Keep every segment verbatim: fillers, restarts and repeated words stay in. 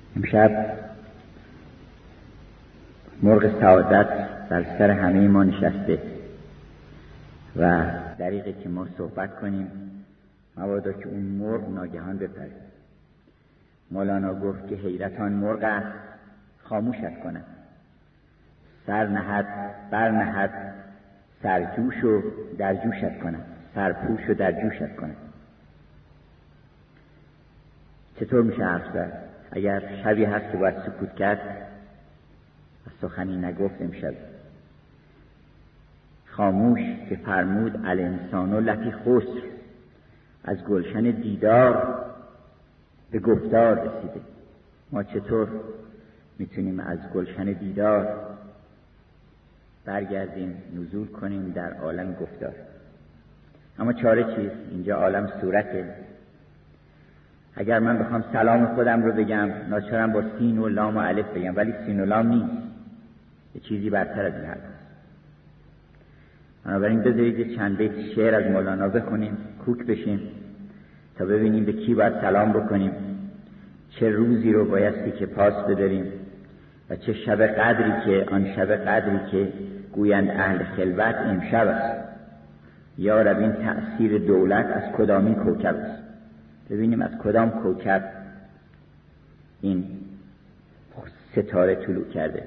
امشب مرغ سعادت در سر همه ما نشسته و دریغه که ما صحبت کنیم مبادا که اون مرغ ناگهان بپره. مولانا گفت که حیرت آن مرغ است خاموشت کند، سر نهد بر نهد سرجوش و در جوشت کند، سرپوش و در جوشت کند. چطور میشه حرف زد؟ اگر شبی هست که باید سکوت کرد و سخنی نگفت امشب. خاموش که فرمود الانسان لفی خسر، از گلشن دیدار به گفتار رسیده. ما چطور میتونیم از گلشن دیدار برگردیم نزول کنیم در عالم گفتار؟ اما چاره چیست؟ اینجا عالم صورته. اگر من بخوام سلام خودم رو بگم ناچارم با سین و لام و الف بگم، ولی سین و لام نیست، یه چیزی برتر از این حرف است. بنابراین بذارید یه چند بیت شعر از مولانا بخونیم، کوک بشیم تا ببینیم به کی باید سلام بکنیم، چه روزی رو بایستی که پاس بداریم و چه شب قدری که آن شب قدری که گویند اهل خلوت امشب است. یا رب این تأثیر دولت از کدامین کوکب است؟ ببینیم از کدام کوکب این ستاره طلوع کرده.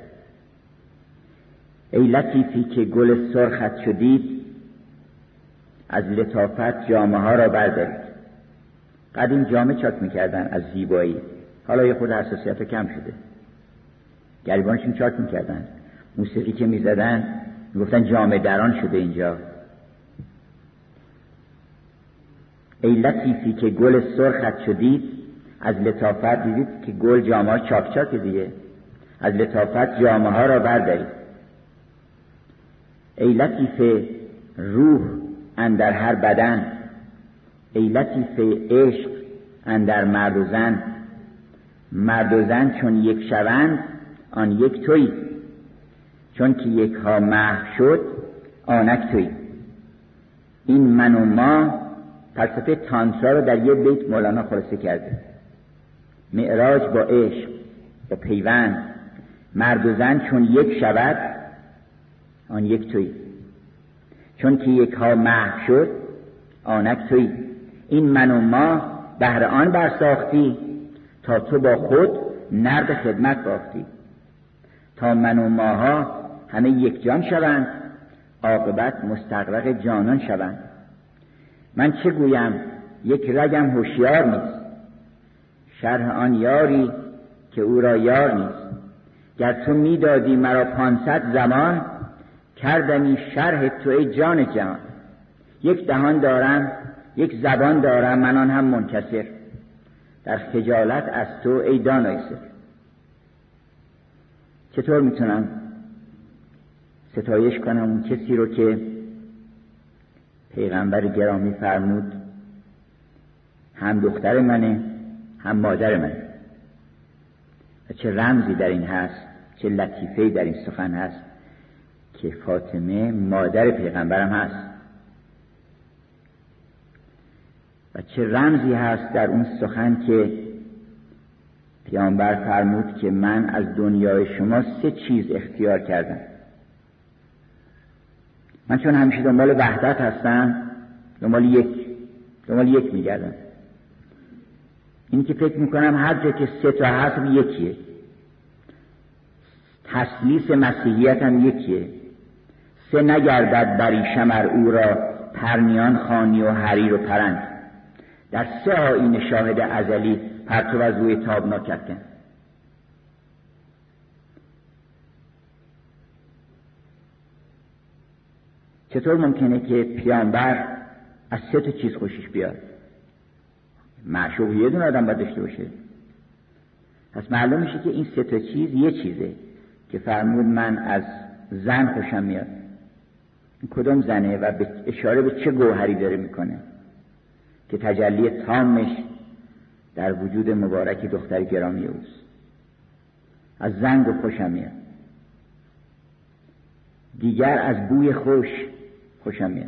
ای لطیفی که گل سرخت شدید، از لطافت جامه ها را بردارید. قدیم جامه چاک میکردن از زیبایی، حالا یه خود حساسیت کم شده. گریبانشون چاک میکردن، موسیقی که میزدن میگفتن جامه دران شده اینجا. ای لطیفی که گل سرخت شدید، از لطافت، دیدید که گل جامه ها چاک چاک دیگه، از لطافت جامه ها را بردارید. ای لطیف روح اندر هر بدن، ای لطیف عشق اندر مرد و زن. مرد و زن چون یک شوند آن یک تویی، چون که یک ها محو شد آنک تویی. این من و ما فلسفه تانترا رو در یک بیت مولانا خلاصه کرده. معراج با عشق با پیوند، مرد و زن چون یک شود آن یک تویی، چون که یک ها محو شد آنک تویی. این من و ما بهر آن برساختی، تا تو با خود نرد خدمت باختی. تا من و ماها همه یک جان شوند، عاقبت مستغرق جانان شوند. من چه گویم یک رگم هوشیار نیست، شرح آن یاری که او را یار نیست. گر تو میدادی مرا پانصد زمان، کردمی شرح تو ای جان جهان. یک دهان دارم یک زبان دارم، من آن هم منکسر، در خجالت از تو ای دانای سر. چطور میتونم ستایش کنم اون کسی رو که پیغمبر گرامی فرمود هم دختر منه هم مادر منه؟ و چه رمزی در این هست، چه لطیفه‌ای در این سخن هست که فاطمه مادر پیغمبرم هست. و چه رمزی هست در اون سخن که پیامبر فرمود که من از دنیای شما سه چیز اختیار کردم. من چون همیشه دنبال وحدت هستم، دنبال یک دنبال یک میگردم. اینی که فکر میکنم هر جا که سه تا هست یکیه. تسلیس مسیحیت هم یکیه. سه نگردد بری شمر او را، پرنیان خانی و حریر و پرند. در سه آیین شاهد ازلی پرتو از روی تابناک افکن. چطور ممکنه که پیامبر از سه تا چیز خوشش بیاد؟ معشوق یه دونه آدم باید داشته باشه. پس معلوم میشه که این سه تا چیز یه چیزه که فرمود من از زن خوشم میاد. این کدوم زنه و به اشاره به چه گوهری داره میکنه که تجلی تامش در وجود مبارک دختر گرامی اوست؟ از زن گفت خوشم میاد. دیگر از بوی خوش خوشم میاد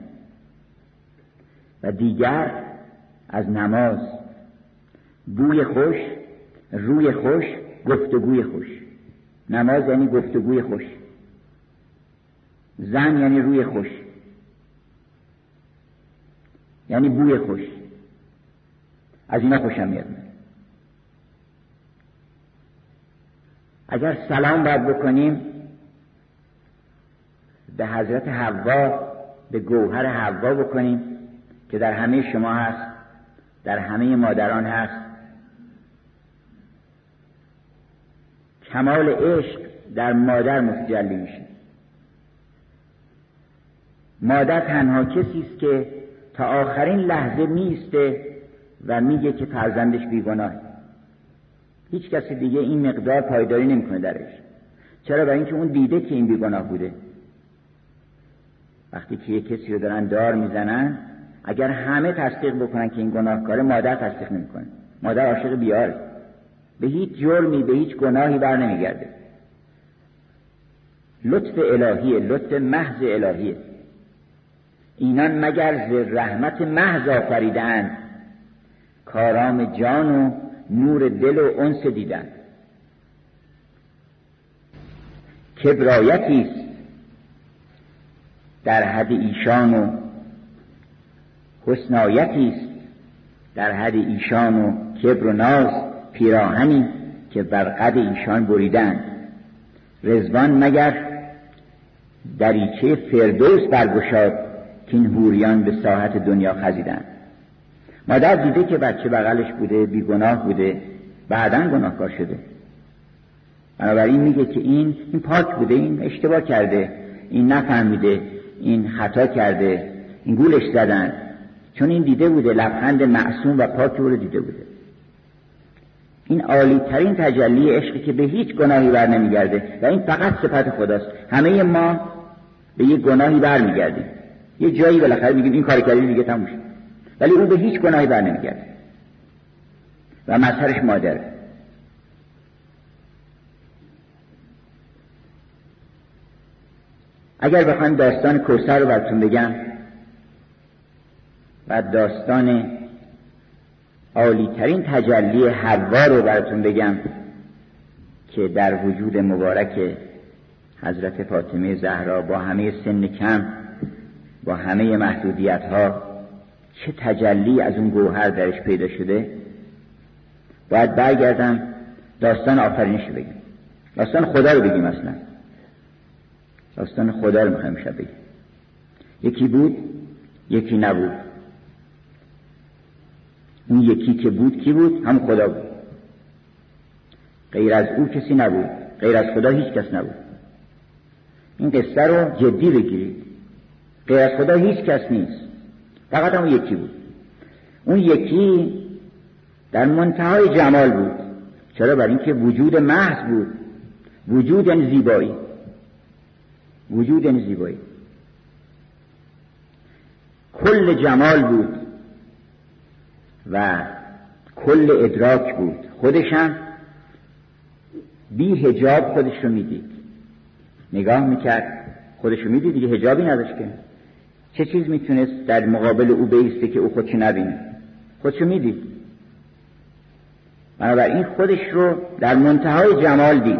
و دیگر از نماز. بوی خوش، روی خوش، گفتگوی خوش. نماز یعنی گفتگوی خوش. زن یعنی روی خوش، یعنی بوی خوش. از اینا خوشم میاد. اگر سلام باید بکنیم به حضرت حوا، به گوهر حوا بکنیم که در همه شما هست، در همه مادران هست. کمال عشق در مادر متجلی میشه. مادر تنها کسی است که تا آخرین لحظه میسته و میگه که فرزندش بیگناهه. هیچ کسی دیگه این مقدار پایداری نمیکنه درش. چرا؟ برای اینکه اون دیده که این بیگناه بوده. وقتی که یک کسی رو دارن دار میزنن، اگر همه تصدیق بکنن که این گناهکاره، مادر تصدیق نمیکنه. مادر عاشق بیاره، به هیچ جرمی، به هیچ گناهی بر نمیگرده. لطف الهیه، لطف محض الهیه. اینان مگر ز رحمت محض آفریدند، کارام جان و نور دل و انس دیدند. کبرایتی است در حد ایشان و حسنایتی است در حد ایشان و کبر و ناز، پیراهنی که بر قد ایشان بریدند. رضوان مگر دریچه فردوس برگشاد، که این حوریان به ساحت دنیا خزیدند. مادر دیده که بچه بغلش بوده، بیگناه بوده، بعداً گناهکار شده. بنابراین میگه که این این پاک بوده، این اشتباه کرده، این نفهمیده، این خطا کرده، این گولش زدن. چون این دیده بوده، لبخند معصوم و پاک رو دیده بوده. این عالی ترین تجلی عشقی که به هیچ گناهی بر نمیگرده و این فقط صفت خداست. همه ما به یک گناهی بر میگردیم، یه جایی بالاخره میگیم این کار کردیم دیگه تموم شد، ولی او به هیچ گناهی بر نمیگرده و مظهرش مادره. اگر بخوام داستان کوثر رو براتون بگم و داستان عالی ترین تجلی حوا رو براتون بگم که در وجود مبارک حضرت فاطمه زهرا با همه سن کم، با همه محدودیت ها، چه تجلی از اون گوهر درش پیدا شده، باید برگردم داستان آفرینش بگیم. داستان خدا رو بگیم. اصلا داستان خدا رو میخوایم شب بگیم. یکی بود، یکی نبود. اون یکی که بود کی بود؟ هم خدا بود. غیر از او کسی نبود، غیر از خدا هیچ کس نبود. این قصه رو جدی بگیرید. غیر از خدا هیچ کس نیست، فقط هم یکی بود. اون یکی در منتهای جمال بود. چرا؟ برای اینکه وجود محض بود. وجود یعنی زیبایی. وجود یعنی زیبایی. کل جمال بود و کل ادراک بود. خودشم بی حجاب خودش رو میدید، نگاه میکرد، خودش رو میدید دیگه، حجابی نداشت که چه چیز میتونست در مقابل او بیسته که او خودشو نبینه؟ خودش رو میدید. بنابراین خودش رو در منتهای جمال دید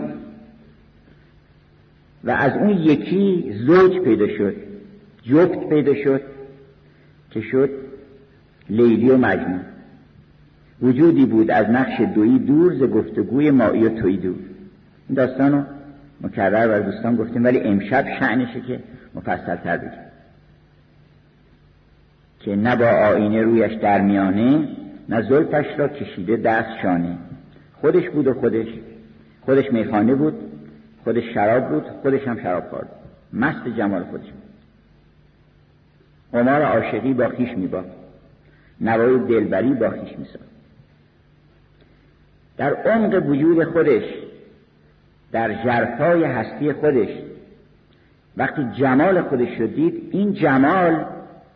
و از اون یکی زوج پیدا شد، جفت پیدا شد که شد لیلی و مجنون. وجودی بود از نقش دویی دور، ز گفتگوی مایی و تویی دور. این داستانو مکرر بر دوستان گفتیم، ولی امشب شأنشه که مفصل تر بگیم که نه با آینه رویش در میانه، نه زلفش را کشیده دست شانه. خودش بود و خودش خودش میخانه بود، خودش شراب بود، خودش هم شراب خورد، مست جمال خودش بود. قمار عاشقی با خویش میباخت، نوای دلبری با خویش میساخت. در عمق وجود خودش، در ژرفای هستی خودش، وقتی جمال خودش رو دید، این جمال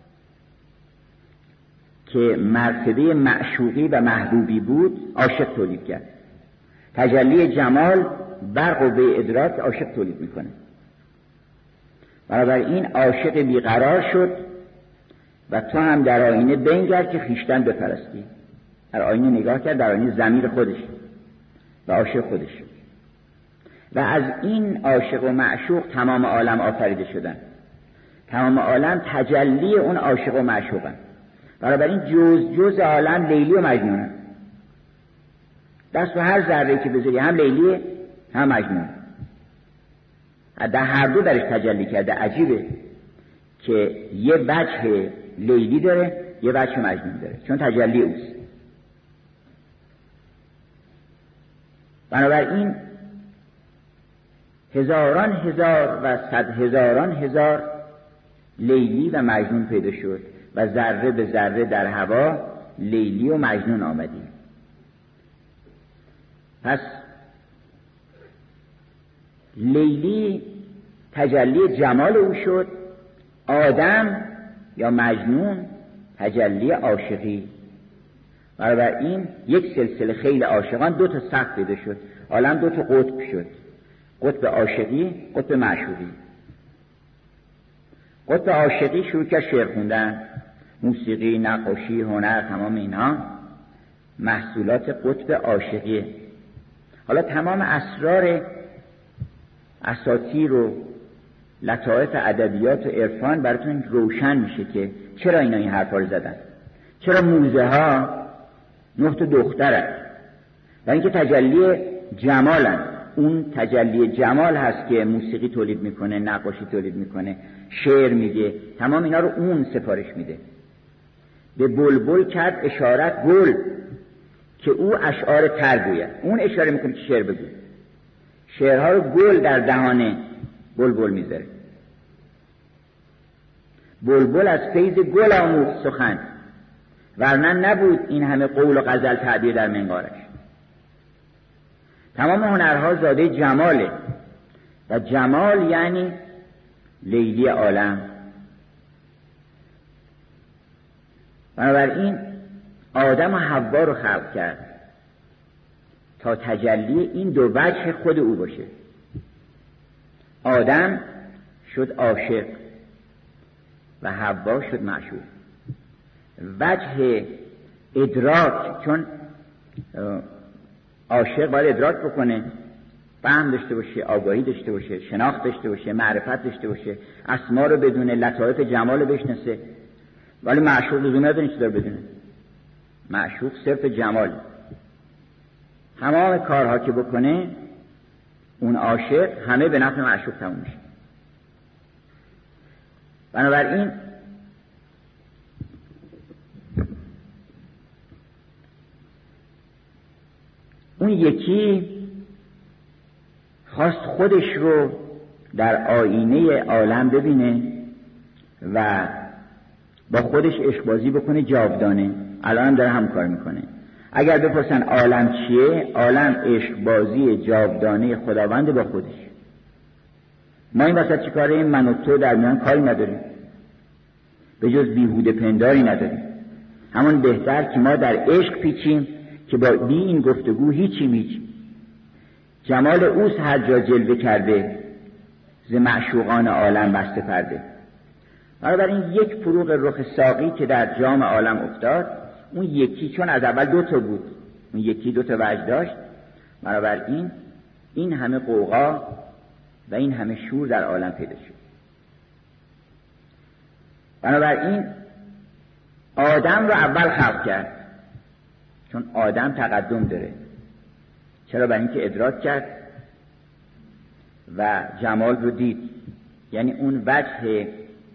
که مرتبه معشوقی و محبوبی بود عاشق تولید کرد. تجلی جمال بر قوه ادراک عاشق تولید میکنه. بنابراین عاشق بیقرار شد و تو هم در آینه بنگر که خویشتن بپرستی. در آینه نگاه کرد، در آینه ضمیر خودش، و عاشق خودش شد و از این عاشق و معشوق تمام عالم آفریده شدن. تمام عالم تجلی اون عاشق و معشوقن. بنابراین جز جز عالم لیلی و مجنونه. دست به هر ذره که بذاری هم لیلیه هم مجنون. در هر دو درش تجلی کرده. عجیبه که یه وجه لیلی داره یه وجه مجنون داره، چون تجلی اوست. بنابراین هزاران هزار و صد هزاران هزار لیلی و مجنون پیدا شد و ذره به ذره در هوا لیلی و مجنون آمدی. پس لیلی تجلی جمال او شد، آدم یا مجنون تجلی عاشقی. بنابراین یک سلسله خیل عاشقان دو تا سقف پیدا شد، عالم دو تا قطب شد، قطب عاشقی، قطب معشوقی. قطب عاشقی شروع کرد شعر خوندن، موسیقی، نقاشی، هنر، تمام اینها محصولات قطب عاشقیه. حالا تمام اسرار اساطیر و لطائف ادبیات و عرفان براتون روشن میشه که چرا اینا این حرفا رو زدن، چرا موزه ها نه تا دخترن و اینکه تجلی جمالن. اون تجلی جمال هست که موسیقی تولید میکنه، نقاشی تولید میکنه، شعر میگه، تمام اینا رو اون سفارش میده. به بلبل کرد اشارت گل که او اشعار تر گوید. اون اشاره میکنه که شعر بگو. شعرها رو گل در دهانه بلبل میذاره. بلبل از فیض گل آموخت سخن، ورنه نبود این همه قول و غزل تعبیر در منقارش. تمام هنرها زاده جماله و جمال یعنی لیلی عالم. بنابراین آدم و حوا رو خلق کرد تا تجلی این دو وجه خود او باشه. آدم شد عاشق و حوا شد معشوق. وجه ادراک، چون عاشق باید ادراک بکنه، فهم داشته باشه، آگاهی داشته باشه، شناخت داشته باشه، معرفت داشته باشه، اسما رو بدونه، لطایف جمال رو بشناسه. ولی معشوق لزوم نداره چی داره بدونه. معشوق صرف جمال. تمام کارها که بکنه اون عاشق همه به نفع معشوق تموم میشه. بنابراین اون یکی خواست خودش رو در آینه عالم ببینه و با خودش عشقبازی بکنه جاودانه. الان داره هم کار میکنه. اگر بپرسن عالم چیه؟ عالم عشقبازی جاودانه خداوند با خودش. ما این وسط چی کاره؟ من و تو در میان کاری نداریم، به جز بیهوده پنداری نداریم. همون بهتر که ما در عشق پیچیم که با بی این گفتگو هیچی میچ. جمال اوست هر جا جلوه کرده، ز معشوقان عالم بسته پرده. بنابراین یک فروغ رخ ساقی که در جام عالم افتاد، اون یکی چون از اول دو تا بود، اون یکی دو تا وجه داشت، بنابراین این همه قوقا و این همه شور در عالم پیدا شد. بنابراین آدم رو اول خلق کرد، چون آدم تقدم داره. چرا؟ برای اینکه ادراک کرد و جمال رو دید، یعنی اون وجه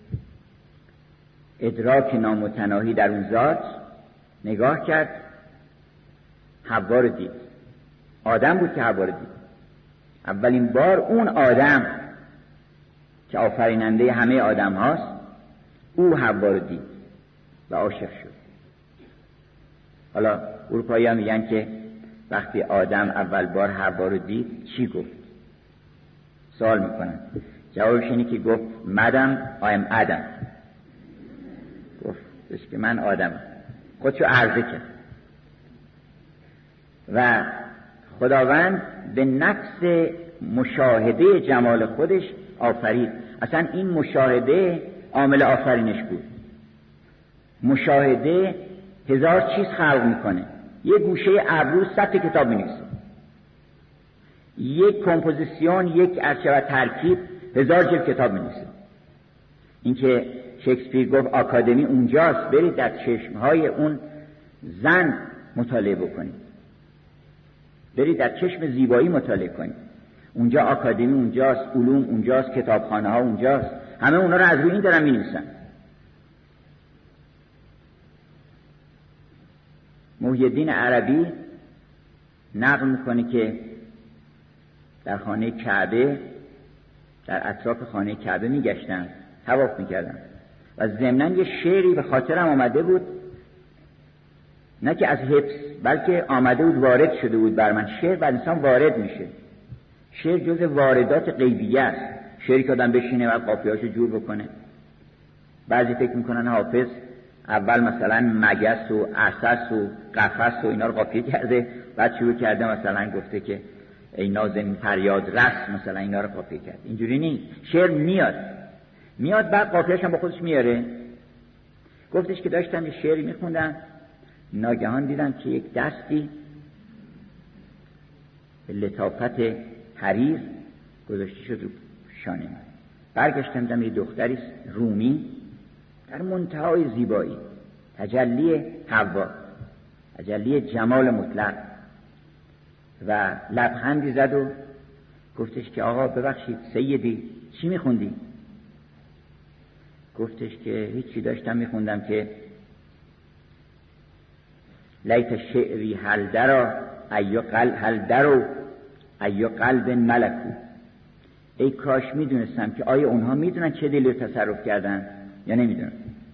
ادراک نامتناهی در اون ذات نگاه کرد، حوا رو دید. آدم بود که حوا رو دید. اولین بار اون آدم که آفریننده همه آدم هاست، او حوا رو دید و عاشق شد. حالا اروپایی ها میگن که وقتی آدم اول بار حوا رو دید چی گفت؟ سوال میکنن. جوابش اینه که گفت مدام آیم آدم. گفت که من آدمم. خودشو عرضه کرد و خداوند به نفس مشاهده جمال خودش آفرید. اصلا این مشاهده عامل آفرینش بود. مشاهده هزار چیز خلق میکنه. یه گوشه ابرو صد کتاب می‌نویسه. یک کمپوزیسیون، یک ارچه و ترکیب هزار جلد کتاب می‌نویسه. این که شکسپیر گفت آکادمی اونجاست، برید در چشمهای اون زن مطالعه بکنید، برید در چشم زیبایی مطالعه کنید. اونجا آکادمی اونجاست، علوم اونجاست، کتابخانه ها اونجاست. همه اونا رو از روی این دارن می‌نویسن. محی الدین عربی نقل میکنه که در خانه کعبه، در اطراف خانه کعبه میگشتن، طواف میکردن و ضمناً یه شعری به خاطرم آمده بود، نه که از حفظ بلکه آمده بود، وارد شده بود بر من. شعر بر انسان وارد میشه، شعر جز واردات غیبیه است. شعری که آدم بشینه و قافیه‌اشو جور بکنه. بعضی فکر میکنن حافظ اول مثلا مگس و عسس و قفس و اینا رو قافیه کرده، بعد شروع کرده مثلا گفته که ای نازنین فریاد رس، مثلا اینا رو قافیه کرده. اینجوری نیست. شعر میاد میاد بعد قافیه‌اش هم با خودش میاره. گفتش که داشتم یه شعری میخوندم، ناگهان دیدم که یک دستی به لطافت حریر گذاشته شد رو شانه من. برگشتم دیدم یه دختری رومی در منتهای زیبایی، تجلی حوا، تجلی جمال مطلق، و لبخندی زد و گفتش که آقا ببخشید سیدی چی میخوندی؟ گفتش که هیچی، داشتم میخوندم که لیت شعری هل درا ایو قلب هل درو ایو قلب ملکو. ای کاش میدونستم که آیا اونها میدونن چه دلی رو تصرف کردن یا نمیدونن.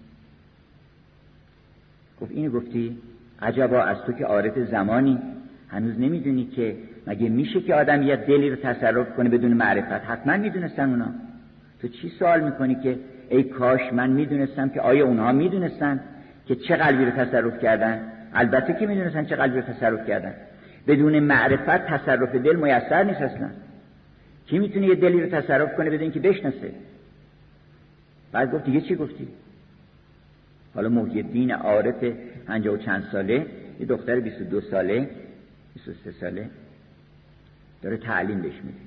گفت اینو گفتی؟ عجبا از تو که عارف زمانی هنوز نمیدونی که مگه میشه که آدم یه دلی رو تصرف کنه بدون معرفت؟ حتما میدونستن اونا. تو چی سوال میکنی که ای کاش من میدونستم که آیا اونها میدونستن که چه قلبی رو تصرف کردن؟ البته که میدونستن چه قلبی رو تصرف کردن. بدون معرفت تصرف دل میسر نیست اصلا. کی میتونه یه دلی رو تصرف کنه بدون که بشناسه؟ بعد گفت دیگه چی گفتی؟ حالا محی الدین عارف پنجاه و چند ساله، یه دختر بیست و دو ساله بیست و سه ساله داره تعلیم بهش میده.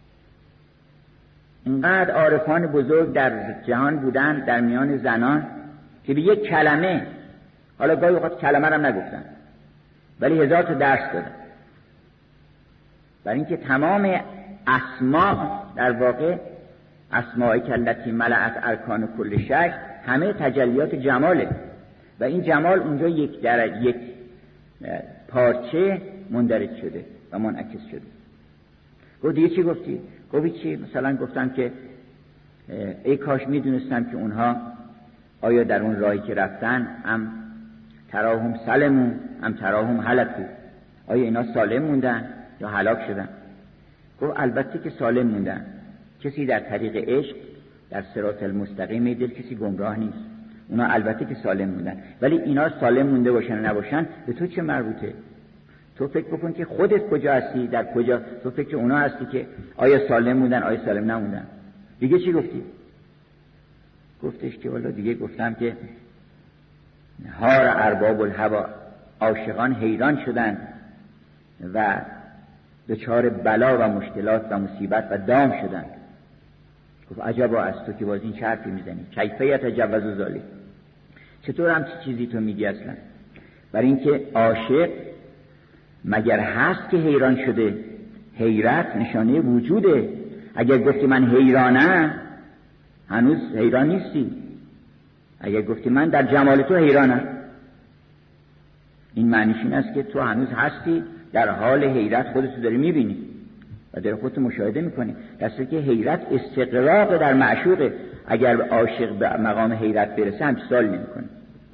اینقدر عارفان بزرگ در جهان بودن در میان زنان که به یک کلمه، حالا گاهی اوقات کلمه رو هم نگفتن ولی هزار تا درس دادن، برای اینکه تمام اسماء در واقع اسماء کلتی ملأت ارکان کل شیء همه تجلیات جماله و این جمال اونجا یک درجه، یک پارچه مندرج شده و منعکس شده. گفت دیگه چی گفتی؟ گفتی چی؟ مثلا گفتم که ای کاش میدونستم که اونها آیا در اون راهی که رفتن ام تراهم سلمون ام تراهم هلکو، آیا اینا سالم موندن یا هلاک شدن؟ گفت البته که سالم موندن. کسی در طریق عشق در صراط المستقیم میدل کسی گمراه نیست. اونا البته که سالم موندن، ولی اینا سالم مونده باشن و نباشن به تو چه مربوطه؟ تو فکر بکن که خودت کجا هستی، در کجا، تو فکر اونا هستی که آیا سالم موندن آیا سالم نموندن. دیگه چی گفتی؟ گفتش که والا دیگه گفتم که هار ارباب الهوا، عاشقان حیران شدن و دچار بلا و مشکلات و مصیبت و دام شدن. گفت عجبا از تو که باز این چه حرفی میزنی؟ کیفیت جوز ذالک، چطور هم چه چیزی تو میگی اصلا؟ برای اینکه عاشق مگر هست که حیران شده؟ حیرت نشانه وجوده. اگر گفتی من حیرانم هنوز حیران نیستی. اگر گفتی من در جمال تو حیرانم، این معنیش این است که تو هنوز هستی، در حال حیرت خودتو داری میبینی و در خودتو مشاهده میکنی. دسته که حیرت استقراق در معشوقه. اگر عاشق به مقام حیرت برسه همچه سال نمیکنه.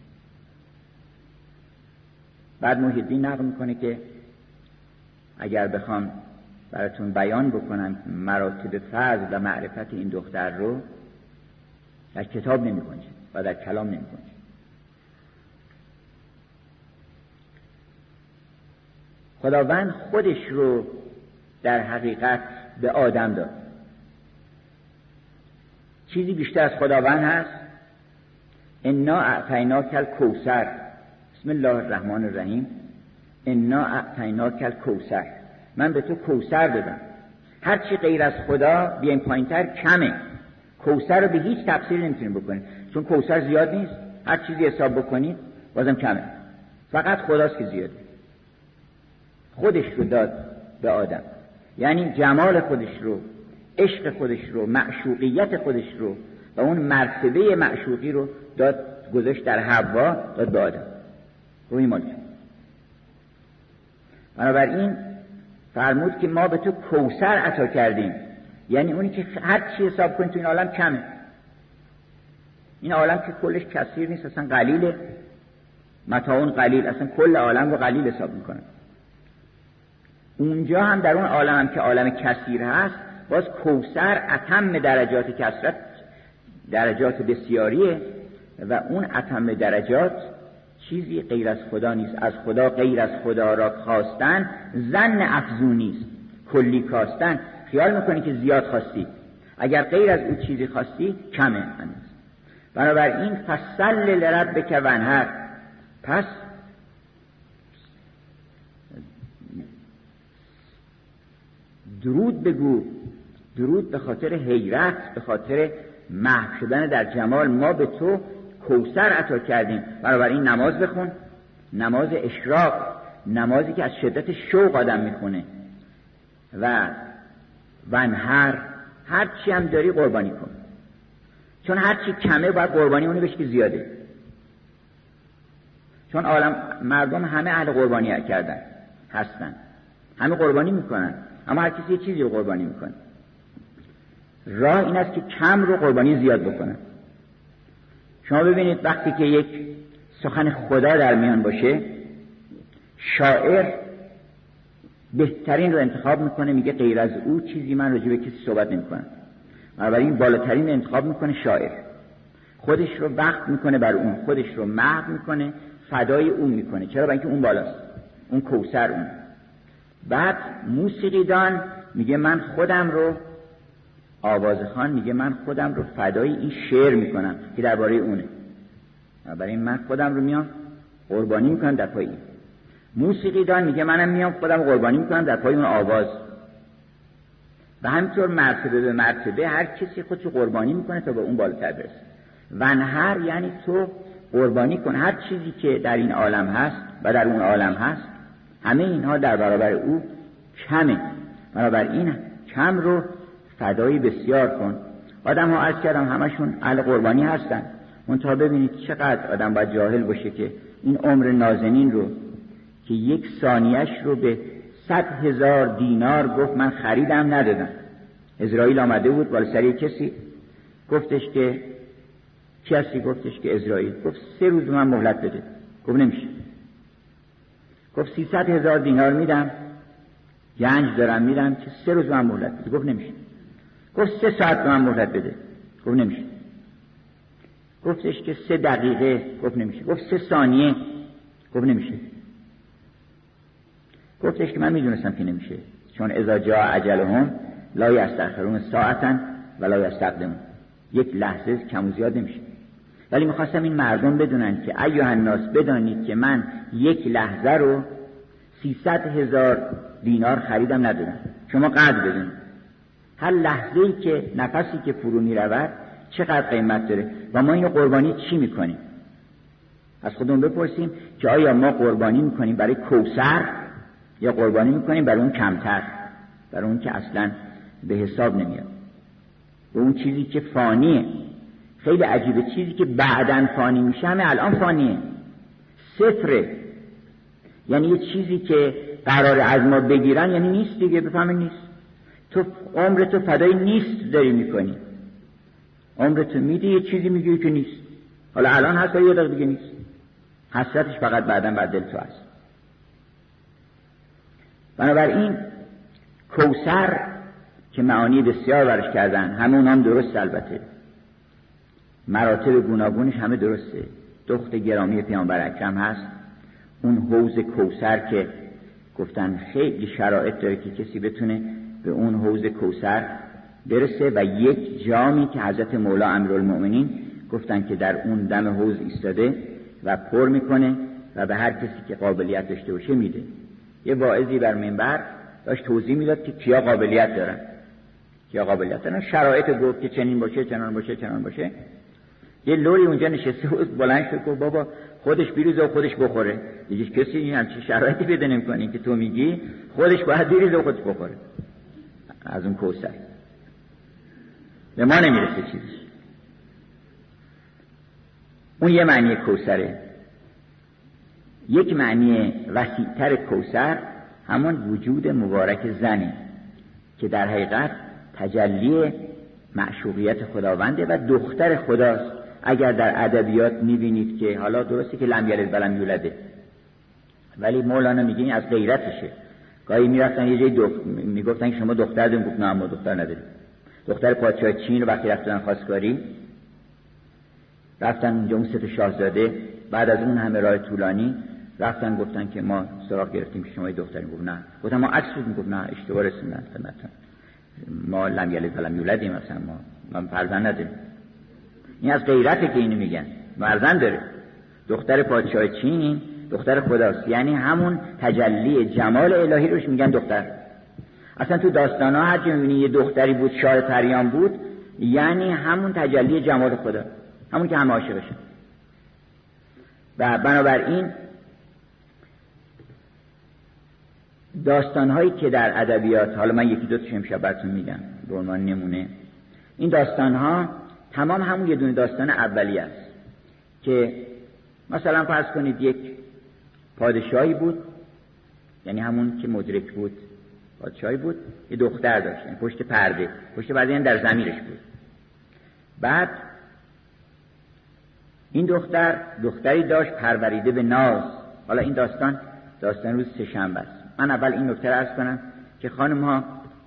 بعد محی الدین نقل میکنه که اگر بخوام براتون بیان بکنم مراتب فضل و معرفت این دختر رو، در کتاب نمیکنه و در کلام نمیکنه. خداوند خودش رو در حقیقت به آدم داد. چیزی بیشتر از خداوند هست؟ انا اعطیناک الکوثر، بسم الله الرحمن الرحیم، انا اعطیناک الکوثر، من به تو کوثر دادم. هر چی غیر از خدا بیایم پایین‌تر کمه. کوثر رو به هیچ تفسیر نمیتونیم بکنیم، چون کوثر زیاد نیست، هر چیزی حساب بکنید بازم کمه. فقط خداست که زیاده. خودش رو داد به آدم، یعنی جمال خودش رو، عشق خودش رو، معشوقیت خودش رو و اون مرتبه معشوقی رو داد، گذاشت در حوا، داد به آدم. روی مال بنابراین فرمود که ما به تو کوثر عطا کردیم، یعنی اونی که هر چی حساب کنید تو این عالم کمه. این عالم که کلش کثیر نیست، اصلا قلیله، متاعون قلیل، اصلا کل عالم رو قلیل حساب میکنن. اونجا هم در اون عالم هم که عالم کثیر هست، باز کوثر اتم درجات کثرت، درجات بسیاریه و اون اتم درجات چیزی غیر از خدا نیست. از خدا غیر از خدا را خواستن ظن افزونی است، کلی کاستن. خیال میکنی که زیاد خواستی، اگر غیر از اون چیزی خواستی کمه. بنابراین فصل لربک وانحر، پس درود بگو، درود به خاطر حیرت، به خاطر محو شدن در جمال. ما به تو کوثر عطا کردیم. بنابراین نماز بخون، نماز اشراق، نمازی که از شدت شوق آدم میخونه. و وانحر، هر چی هم داری قربانی کن، چون هر چی کمه باید قربانی اونی بشه که زیاده. چون عالم مردم همه اهل قربانی کردن هستن، همه قربانی میکنن، اما هر کسی یه چیزی رو قربانی میکنه. راه این است که کم رو قربانی زیاد بکنن. شما ببینید وقتی که یک سخن خدا در میان باشه، شاعر بهترین رو انتخاب میکنه، میگه غیر از او چیزی من راجع به کسی صحبت نمیکنم. بنابراین بالاترین رو انتخاب میکنه شاعر، خودش رو وقت میکنه بر اون، خودش رو محو میکنه، فدای اون میکنه. چرا؟ برای اینکه اون بالاست، اون کوثر اون. بعد موسیقیدان میگه من خودم رو، آوازخوان میگه من خودم رو فدای این شعر میکنم که درباره اونه. برای من خودم رو میام قربانی میکنم در پای این. موسیقیدان میگه منم میام خودم قربانی میکنم در پای اون آواز. و همینطور مرتبه به مرتبه هر کسی خودشو قربانی میکنه تا به اون بالاتر برسه. وانحر یعنی تو قربانی کن هر چیزی که در این عالم هست و در اون عالم هست، همه اینها در برابر او کمه. بنابراین کم رو فدایی بسیار کن. آدم ها عرض کردم همشون اهل قربانی هستن، منتها ببینید چقدر آدم باید جاهل باشه که این عمر نازنین رو که یک ثانیهش رو به صد هزار دینار گفت من خریدم ندادم. اسرائیل آمده بود بالا سر کسی، گفتش که کسی گفتش که اسرائیل گفت سه روز من مهلت بده. گفت نمیشه. گفت سیصد هزار دینار میدم، گنج دارم میدم که سه روز من مهلت بده. گفت نمیشه. گفت سه ساعت من مهلت بده. گفت نمیشه. گفتش که سه دقیقه. گفت نمیشه. گفت سه ثانیه. گفت نمیشه. گفتش که من میدونستم که نمیشه، چون اذا جاء اجلهم لا یستأخرون ساعتا ولا یستقدمون، یک لحظه کم و زیاد نمیشه. ولی میخواستم این مردم بدونن که ایها الناس، بدانید که من یک لحظه رو سیصد هزار دینار خریدم ندادم. شما قدر بدونید هر لحظه‌ای که نفسی که فرو میرود چقدر قیمت داره و ما اینو قربانی چی میکنیم. از خودمون بپرسیم که آیا ما قربانی میکنیم برای کوثر یا قربانی میکنیم برای اون کمتر، برای اون که اصلا به حساب نمیاد، به اون چیزی که فانیه. خیلی عجیبه، چیزی که بعداً فانی میشه همه الان فانیه، صفره. یعنی یه چیزی که قرار از ما بگیرن یعنی نیست دیگه، بفهمه نیست. تو عمر تو فدای نیست داری میکنی، عمر تو میدی یه چیزی میگی که نیست. حالا الان هست یا یه دقیقه دیگه نیست، حسرتش فقط بعداً بر دل تو هست. بنابراین کوثر که معانی بسیار برش کردن، همون هم درست، البته مراتب گوناگونش همه درسته. دخت گرامی پیامبر اکرم هست، اون حوض کوثر که گفتن خیلی شرایط داره که کسی بتونه به اون حوض کوثر برسه و یک جامی که حضرت مولا امیرالمؤمنین گفتن که در اون دم حوض ایستاده و پر میکنه و به هر کسی که قابلیت داشته باشه میده. یه واعظی بر منبر داشت توضیح میداد که کیا قابلیت دارن، کیا قابلیت دارن، شرایط گفت که چنین باشه، چنان باشه، چنان باشه. یه لوری اونجا نشسته بود، بلند شد گفت بابا خودش بریزه و خودش بخوره. دیگه کسی این همچین شرایطی پیدا نمی‌کنه که تو میگی خودش باید بریزه و خودش بخوره از اون کوثر. به ما نمیرسه چیزی. اون یه معنی کوثره. یک معنی وسیع‌تر کوثر همون وجود مبارک زنه که در حقیقت تجلی معشوقیت خداونده و دختر خداست. اگر در ادبیات میبینید که حالا درسته که لم یلد ولم یولده، ولی مولانا میگه این از غیرتشه. گاهی میرفتن یه جای دخ... میگفتن که شما دختر داریم، گفت نه ما دختر نداریم. دختر پادشاه چین رو وقتی رفتن خواستگاری، رفتن اونجا اون سه تا شاهزاده، بعد از اون همه راه طولانی رفتن گفتن که ما سراغ گرفتیم که شما دختریم. گفت نه. گفتن ما عکس رو میگفت نه اشتباه رسوندن خدمتتون، ما لم یلد ولم یولدیم، مثلا ما ما فرزند نداریم. این از غیرته که اینو میگن، فرزند داره. دختر پادشاه چین دختر خداست، یعنی همون تجلی جمال الهی روش میگن دختر. اصلا تو داستانا هر جا میبینی یه دختری بود شاه پریان بود، یعنی همون تجلی جمال خدا، همون که همه عاشقشه. و بنابراین داستانهایی که در ادبیات، حالا من یکی دو تاشو امشب براتون میگم به عنوان نمونه، این داستانها تمام همون یه دونه داستان اولیه است که مثلا فرض کنید یک پادشاهی بود، یعنی همون که مدرک بود پادشاهی بود، یه دختر داشت، یعنی پشت پرده، پشت پرده یعنی در ضمیرش بود. بعد این دختر دختری داشت پروریده به ناز. حالا این داستان داستان روز سه‌شنبه است. من اول این نکته رو عرض کنم که خانم ها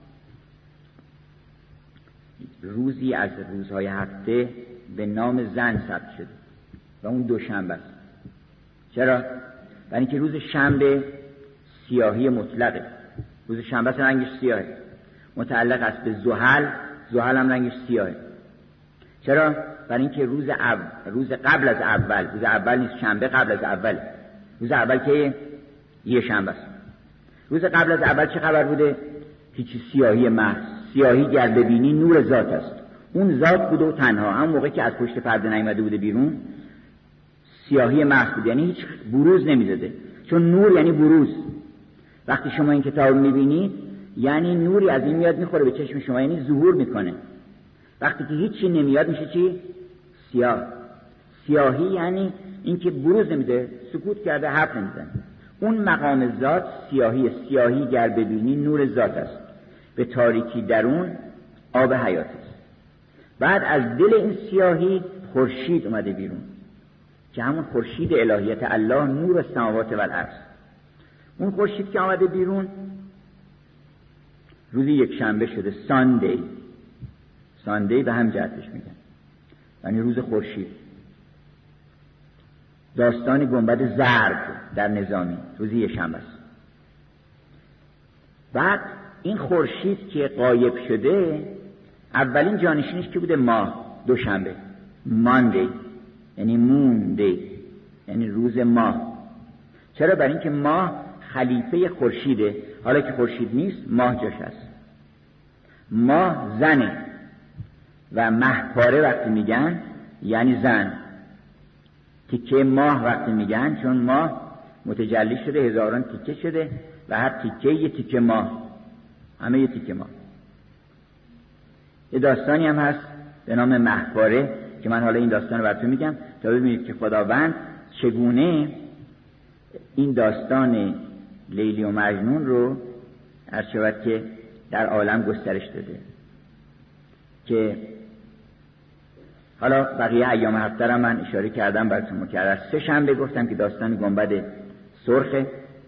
روزی از روزهای هفته به نام زن ثبت شده و اون دوشنبه است. چرا؟ برای اینکه روز شنبه سیاهی مطلقه، روز شنبه است، رنگش سیاهه، متعلق است به زحل، زحل هم رنگش سیاهه. چرا؟ برای اینکه روز اول، روز قبل از اول، روز اول نیست، شنبه قبل از اول، روز اول که یه شنبه است. روز قبل از اول چه خبر بوده؟ هیچی، سیاهی محض. سیاهی گر ببینی نور ذات است. اون ذات بوده و تنها، هم موقعی که از پشت پرده نیامده بوده بیرون سیاهی محض بود، یعنی هیچ بروز نمیداده، چون نور یعنی بروز. وقتی شما این کتاب میبینید یعنی نوری از این میاد میخوره به چشم شما، یعنی ظهور میکنه. وقتی که هیچی نمیاد میشه چی؟ سیاه. سیاهی یعنی اینکه بروز نمیده، سکوت کرده، حرف نمیزنه. اون مقام ذات سیاهی. سیاهی گر ببینی نور ذات است، به تاریکی درون آب حیات است. بعد از دل این سیاهی خورشید اومده بیرون که همون خورشید الهیت الله، نور السماوات و الارض. اون خورشید که آمده بیرون روز یک شنبه شده، ساندی. ساندی به هم جهتش میگن، یعنی روز خورشید. داستان گنبد زرد در نظامی روز یک شنبه است. بعد این خورشید که غایب شده، اولین جانشینش که بوده؟ ماه. دوشنبه، ماندی، یعنی موندی، یعنی روز ماه. چرا؟ برای اینکه ماه خلیفه خورشیده. حالا که خورشید نیست ماه جاش هست. ماه زنه و مهپاره وقتی میگن یعنی زن. تیکه ماه وقتی میگن چون ماه متجلی شده، هزاران تیکه شده و هر تیکه یه تیکه ماه، همه یه تیکه ماه. یه داستانی هم هست به نام مهپاره که من حالا این داستان رو براتون میگم تا ببینید که خداوند چگونه این داستان لیلی و مجنون رو عرض شود که در عالم گسترش داده. که حالا بقیه ایام هفته را من اشاره کردم براتون مکرر. سه شنبه گفتم که داستان گنبد سرخه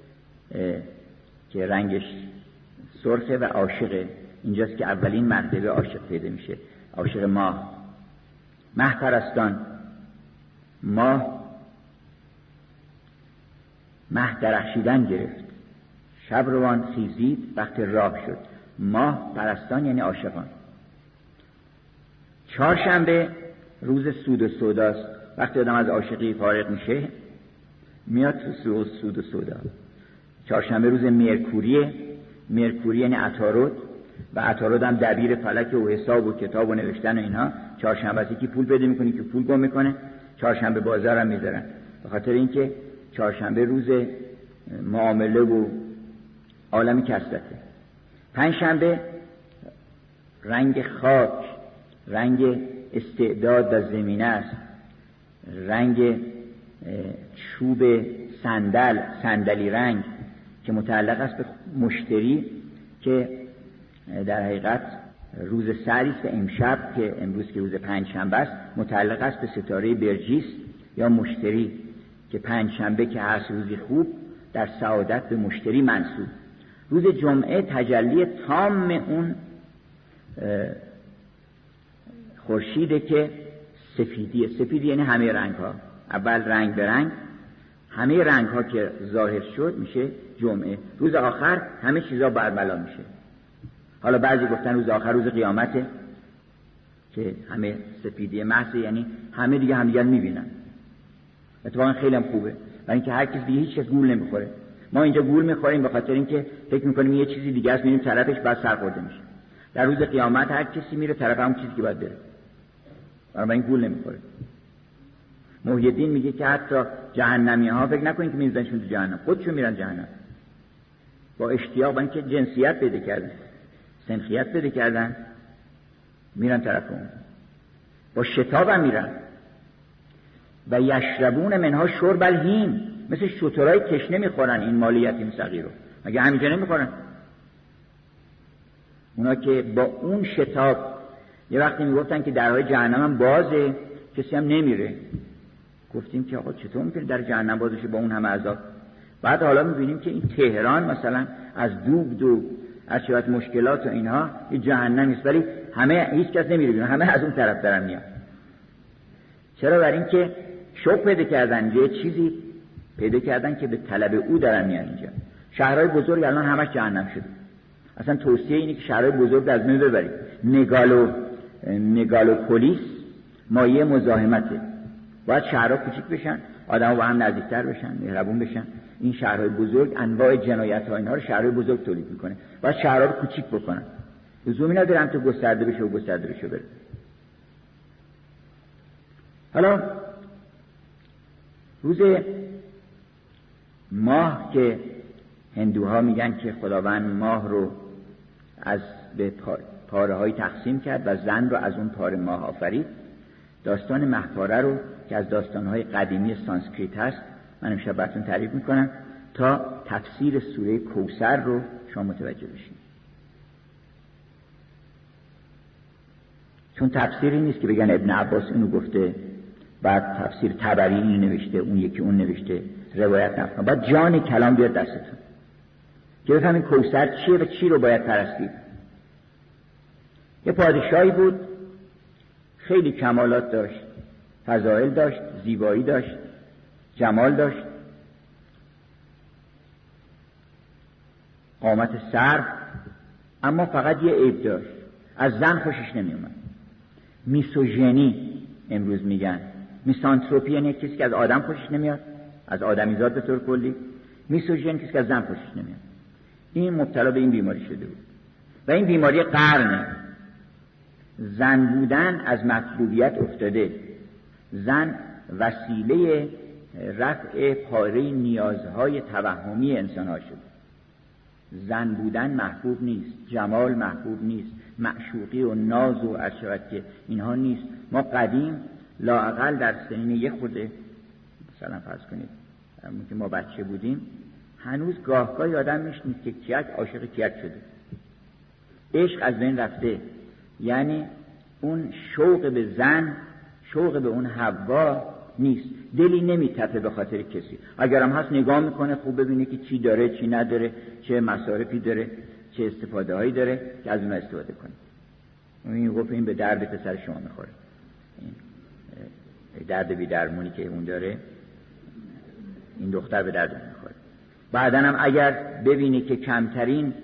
که رنگش سرخه و عاشقه. اینجاست که اولین مرتبه عاشق پیدا میشه، عاشق ماه. ماه پرستان، ماه ماه درخشیدن گرفت، شب روان خیزید وقت راه شد. ماه پرستان یعنی عاشقان. چهارشنبه روز سود و سوداست، وقتی آدم از عاشقی فارغ میشه میاد تو سود و سودا. چهارشنبه روز مرکوریه، مرکوری یعنی عطارد، و عطارد هم دبیر فلک و حساب و کتاب و نوشتن و اینها. چهارشنبه است که پول بده میکنی که پول گم میکنه، چهارشنبه بازار هم میذارن، به خاطر اینکه چهارشنبه روز معامله و عالم کسرته. پنجشنبه رنگ خاک، رنگ استعداد و زمینه است، رنگ چوب صندل، صندلی رنگ که متعلق است به مشتری، که در حقیقت روز سری است و امشب که امروز که روز پنجشنبه است متعلق است به ستاره برجیس یا مشتری، که پنجشنبه که هست روزی خوب در سعادت به مشتری منسوب. روز جمعه تجلی تام اون خورشیده که سفیدیه. سفید یعنی همه رنگ ها، اول رنگ به رنگ، همه رنگ ها که ظاهر شد میشه جمعه. روز آخر همه چیزا برملا میشه. حالا بعضی گفتن روز آخر روز قیامته که همه سفیدی محض، یعنی همه دیگه همدیگر میبینن. اتفاقا خیلی هم خوبه، برای اینکه هر کسی به هیچ کس گول نمیخوره. ما اینجا گول میخوریم به خاطر اینکه فکر میکنیم یه چیزی دیگه است، میریم طرفش بعد سرخورده میشه. در روز قیامت هر کسی میره طرف همون چیزی که باید بره، برای این گول نمیخوره. محی الدین میگه که حتی جهنمی ها فکر نکنین که میذارنشون تو جهنم، خودشون میرن جهنم با اشتیاق، با اینکه جنسیت پیدا کردن، سنخیت پیدا کردن، میرن طرف اون، با شتاب هم میرن. و یشربون منها شرب الهیم، مثل شترای تشنه میخورن این مال یتیم صغیر رو. مگه همینجا نمیخورن؟ اونا که با اون شتاب، یه وقتی میگفتن که درهای جهنم هم بازه، کسی هم نمیره. گفتیم که آقا چطور میتونه در جهنم باز بشه با اون همه عذاب؟ بعد حالا میبینیم که این تهران مثلا از دوب و از شوات مشکلات و اینها یه جهنمی است، ولی همه هیچ کس نمیره بیرون، همه از اون طرف دارن میان. چرا؟ برای اینکه شوق پیدا کردن، یه چیزی پیدا کردن که به طلب او دارن میان اینجا. شهرهای بزرگ الان همش جهنم شده. اصلا توصیه اینه که شهرهای بزرگ از میون ببرید. مگالو مگالوپولیس مایه مزاحمته. باید شهرها کوچیک بشن، آدم‌ها با هم نزدیکتر بشن، مهربون بشن. این شهرهای بزرگ انواع جنایت‌ها اینها رو شهرهای بزرگ تولید میکنه. باید شهرها رو کوچیک بکنن. لزومی نداره هم تو گسترده بشه و گسترده بشه بره. حالا روز ماه که هندوها میگن که خداوند ماه رو از به پاره های تقسیم کرد و زن رو از اون پاره ماه آفرید. داستان مهپاره رو که از داستان‌های قدیمی سانسکریت هست من امشب براتون تعریف میکنم تا تفسیر سوره کوثر رو شما متوجه بشید. چون تفسیری نیست که بگن ابن عباس اینو گفته، بعد تفسیر طبری اینو نوشته، اون یکی اون نوشته، روایت نکنه. بعد جان کلام بیاد دستتون که بفهمین کوثر چیه و چی رو باید پرستید. یه پادشاهی بود، خیلی کمالات داشت، فضائل داشت، زیبایی داشت، جمال داشت، قامت سر، اما فقط یه عیب داشت، از زن خوشش نمی اومد. میسوژنی امروز میگن. میسانتروپی یعنی کسی که از آدم خوشش نمیاد، از آدمیزاد به طور کلی. میسوژن کسی که از زن خوشش نمیاد. این مبتلا به این بیماری شده بود و این بیماری قرنه. زن بودن از مطلوبیت افتاده. زن وسیله رفع پاره نیازهای توهمی انسان ها شد. زن بودن محبوب نیست، جمال محبوب نیست، معشوقی و ناز و عشقت که اینها نیست. ما قدیم لااقل در سنین یک خورده مثلا فرض کنید همون که ما بچه بودیم هنوز گاهگاه آدم میشنید که کیک عاشق کیک شده. عشق از بین رفته، یعنی اون شوق به زن، شوق به اون حوا نیست. دلی نمیتپه به خاطر کسی. اگرم هست نگاه میکنه خوب ببینه که چی داره چی نداره، چه مصارفی داره، چه استفاده هایی داره که از اون استفاده کنه. این گفت این به درد پسر شما میخوره، این درد بی درمونی که اون داره این دختر به درد میخوره. بعداً هم اگر ببینی که کمترین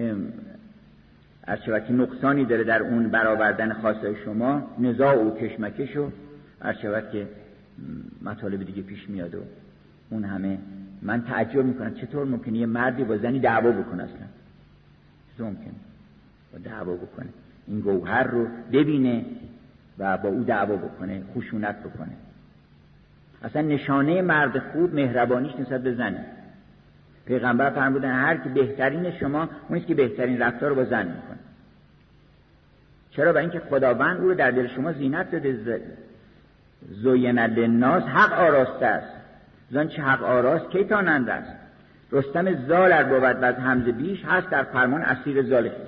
ارچوکی نقصانی داره در اون برآوردن خواستهای شما، نزاع و کشمکش و ارچوک که مطالب دیگه پیش میاد و اون همه. من تعجب میکنم چطور ممکنه یه مردی با زنی دعوا بکنه اصلا. چطور ممکنه با دعوا بکنه؟ این گوهر رو ببینه و با او دعوا بکنه، خشونت بکنه. اصلا نشانه مرد خوب مهربانیش نسبت به زنه. پیغمبر فرمودن هر کی بهترین شما اونیست که بهترین رفتار رو با زن میکنه. چرا؟ برای اینکه خداوند او رو در دل شما زینت داده. زین للناس حق آراسته است، زن چه حق آراست کی تانند است. رستم زال ار بود و از حمزه بیش، هست در فرمان اسیر زال خویش.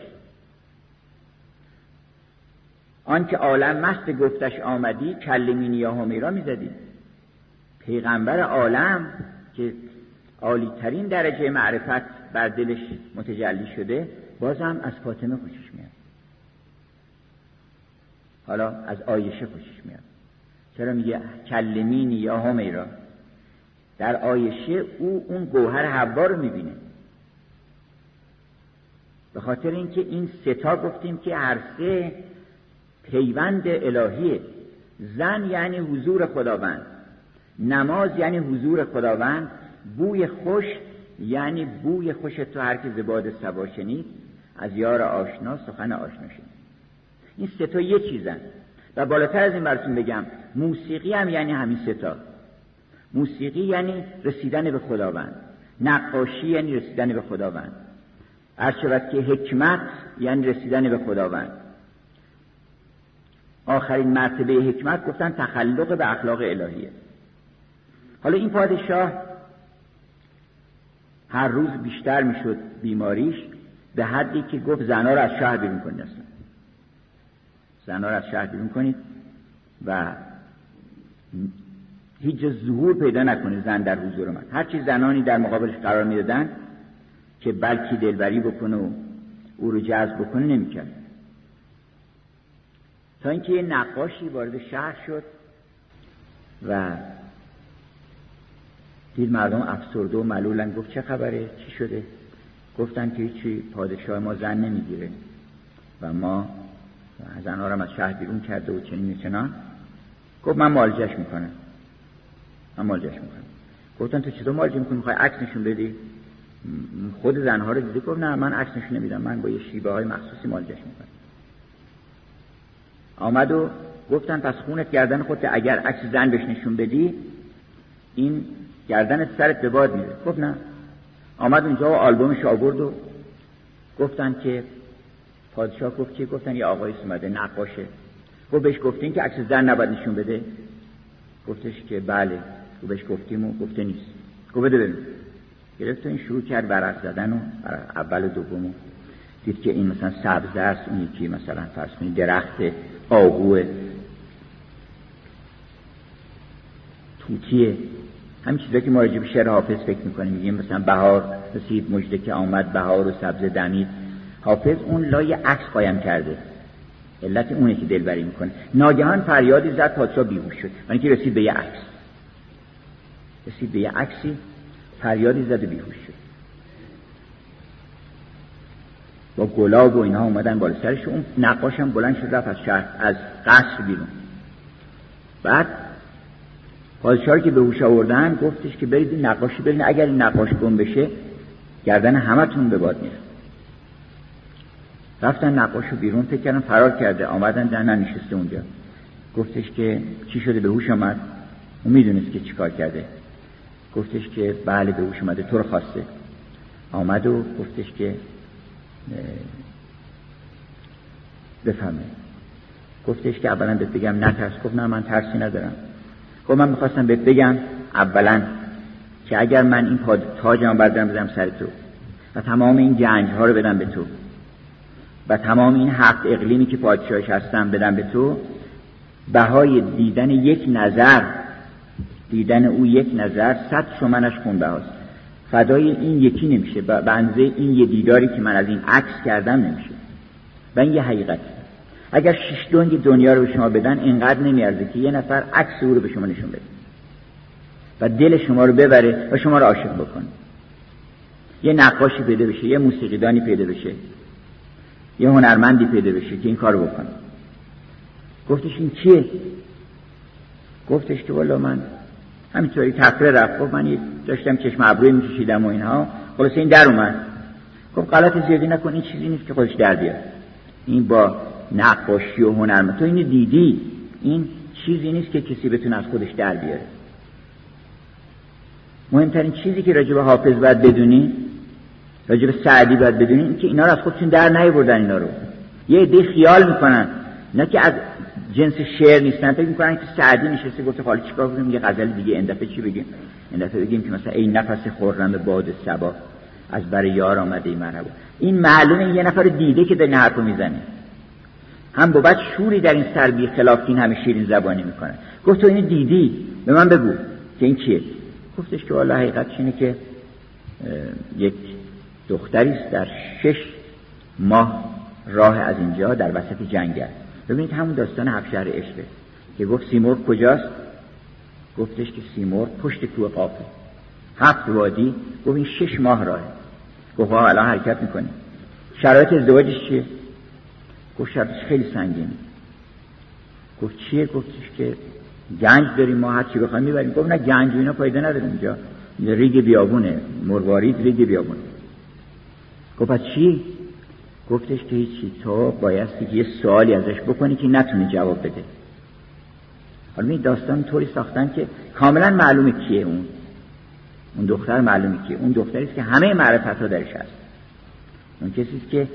آن که عالم مست گفتش آمدی، کلمینی یا همیرا میزدی. پیغمبر عالم که عالی ترین درجه معرفت بر دلش متجلی شده، بازم از فاطمه خوشش میاد، حالا از عایشه خوشش میاد. چرا میگه کلمینی یا همیرا؟ در عایشه او اون گوهر حوا رو میبینه، به خاطر اینکه این ستا گفتیم که هر سه پیوند الهیه. زن یعنی حضور خداوند، نماز یعنی حضور خداوند، بوی خوش یعنی بوی خوش تو هر که زباد صبا شنید، از یار آشنا سخن آشنا شنید. این سه تا یه چیزن. و بالاتر از این براتون بگم، موسیقی هم یعنی همین سه تا. موسیقی یعنی رسیدن به خداوند، نقاشی یعنی رسیدن به خداوند، عرض شود که حکمت یعنی رسیدن به خداوند. آخرین مرتبه حکمت گفتن تخلق به اخلاق الهیه. حالا این پادشاه هر روز بیشتر میشد بیماریش، به حدی که گفت زنها رو از شهر بیرون کنید، اصلا زنها رو از شهر بیرون کنید و هیچ جا ظهور پیدا نکنه زن در حضور من. هرچی زنانی در مقابلش قرار میدادن که بلکی دلبری بکنه و او رو جذب بکنه نمیکرد. تا اینکه یه نقاشی وارد شهر شد و دید مردم افسرده و ملولن. گفت چه خبره؟ چی شده؟ گفتن که هیچی، پادشاه ما زن نمیگیره و ما زنها رو از شهر بیرون کرده و چنین چنان. گفت من معالجه‌اش میکنم، من معالجه‌اش میکنم. گفتن تو چطور معالجه میکنی؟ میخوای عکس نشون بدی؟ خود زنها رو دیدی؟ گفت نه من عکس نشون نمیدم، من با یه شیوه های مخصوصی معالجه‌اش میکنم. آمد و گفتن پس خونت گردن خودت، اگر عکس زن بهش نشون بدی این گردنت سرت به باد میره. گفت نه. آمد اونجا و آلبومش آورد و گفتن که پادشاه گفت که گفتن یه آقایی اومده نقاشه. گفت بهش گفتین که عکس زن نباید نشون بده؟ گفتش که بله. گفت بهش گفتیم و گفته نیست. گفت بده ببین. گرفت و این شروع کرد ورق زدن و اول و دومو دید که این مثلا سبز است، اون یکی مثلا فرض کنید درخت آهوه، توتیه، همین چیزا که ما راجع به شعر حافظ فکر می‌کنیم، میگیم مثلا بهار رسید مژده که آمد، بهار و سبز دمید. حافظ اون لای عکس قایم کرده، علت اونه که دلبری میکنه. ناگهان فریادی زد، پادشاه بیهوش شد، یعنی که رسید به یه عکس، رسید به یه عکسی، فریادی زد و بیهوش شد. با گلاب و اینها اومدن بالا سرش. اون نقاش هم بلند شد رفت از شهر، از قصر بیرون. بعد پادشاهی که به هوش آوردن گفتش که برید این نقاشی ببینید، اگر این نقاش گم بشه گردن همتون به باد میره. رفتن نقاشو بیرون، فکر کردن فرار کرده. آمدن در ننشسته اونجا. گفتش که چی شده؟ به هوش آمد؟ اون میدونست که چیکار کرده. گفتش که بله به هوش اومده، تو رو خواسته. آمد و گفتش که بفهمه. گفتش که اولا بهت بگم نترس. گفت نه من ترسی ندارم. گفت من میخواستم بهت بگم اولا که اگر من این تاجم بردارم بدم سر تو و تمام این گنج ها رو بدم به تو و تمام این هفت اقلیمی که پادشاهش هستم بدم به تو، بهای دیدن یک نظر، دیدن او یک نظر صد شمنش خون بهاست. فدای این یکی نمیشه، به اندازه این یه دیداری که من از این عکس کردم نمیشه. و این یه حقیقت. اگر شش دنگ دنیا رو به شما بدن اینقدر نمیارزه که یه نفر عکس او رو به شما نشون بده و دل شما رو ببره و شما رو عاشق بکنه. یه نقاشی پیدا بشه، یه موسیقیدانی پیدا بشه، یه هنرمندی پیدا بشه که این کارو بکنه. گفتش این کیه؟ گفتش که والا من همینطوری تفره رفت. گفت من داشتم چشم ابروی میکشیدم و اینها، خلاص این در اومد. گفت غلط زیادی نکن، این چیزی نیست که خودش در بیاد، این با نقاشی و هنر تو اینو دیدی، این چیزی نیست که کسی بتونه از خودش در بیاره. مهمترین چیزی که راجع به حافظ باید بدونی، راجع به سعدی باید بدونی، این که اینا رو از خودشون در نیاوردن. اینا رو یه عده خیال میکنن، نه که از جنس شعر نیستن، فکر میکنن که سعدی نشسته گفته حالا چیکار کنیم یه غزل دیگه، این دفعه چی بگیم؟ این دفعه بگیم که مثلا ای نفس خرم باد صبا از بر یار آمده ای مرحبا. این معلومه یه نفر دیده که داره این حرفو میزنه. هم بابت شوری در این سر بی خلاف این همه شیرین زبانی میکنه. گفت تو اینو دیدی، به من بگو که این چیه؟ گفتش که والله حقیقتش اینه که یک دختری است در شش ماه راه از اینجا در وسط جنگل. ببینید همون داستان هفت شهر عشقه که گفت سیمرغ کجاست؟ گفتش که سیمرغ پشت کوه قافه، هفت وادی. گفت این شش ماه راهه. گفت ها الان حرکت میکنیم. شرایط ازدواجش چیه؟ گفت شرایطش خیلی سنگینه. گفت چیه؟ گفتش که گنج داریم، ما هر چی بخوایم میبریم. گفت نه گنج و اینا فایده نداره، اینجا ریگ بیابونه، مروارید ریگ بیابونه. گفت پس چی؟ گفتش که هیچی، تو بایستی که یه سوالی ازش بکنی که نتونی جواب بده. حالا این داستان طوری ساختن که کاملا معلومه کیه اون اون دختر، معلومه کیه اون دختری است که همه معرفت‌ها درش هست. اون کسی است که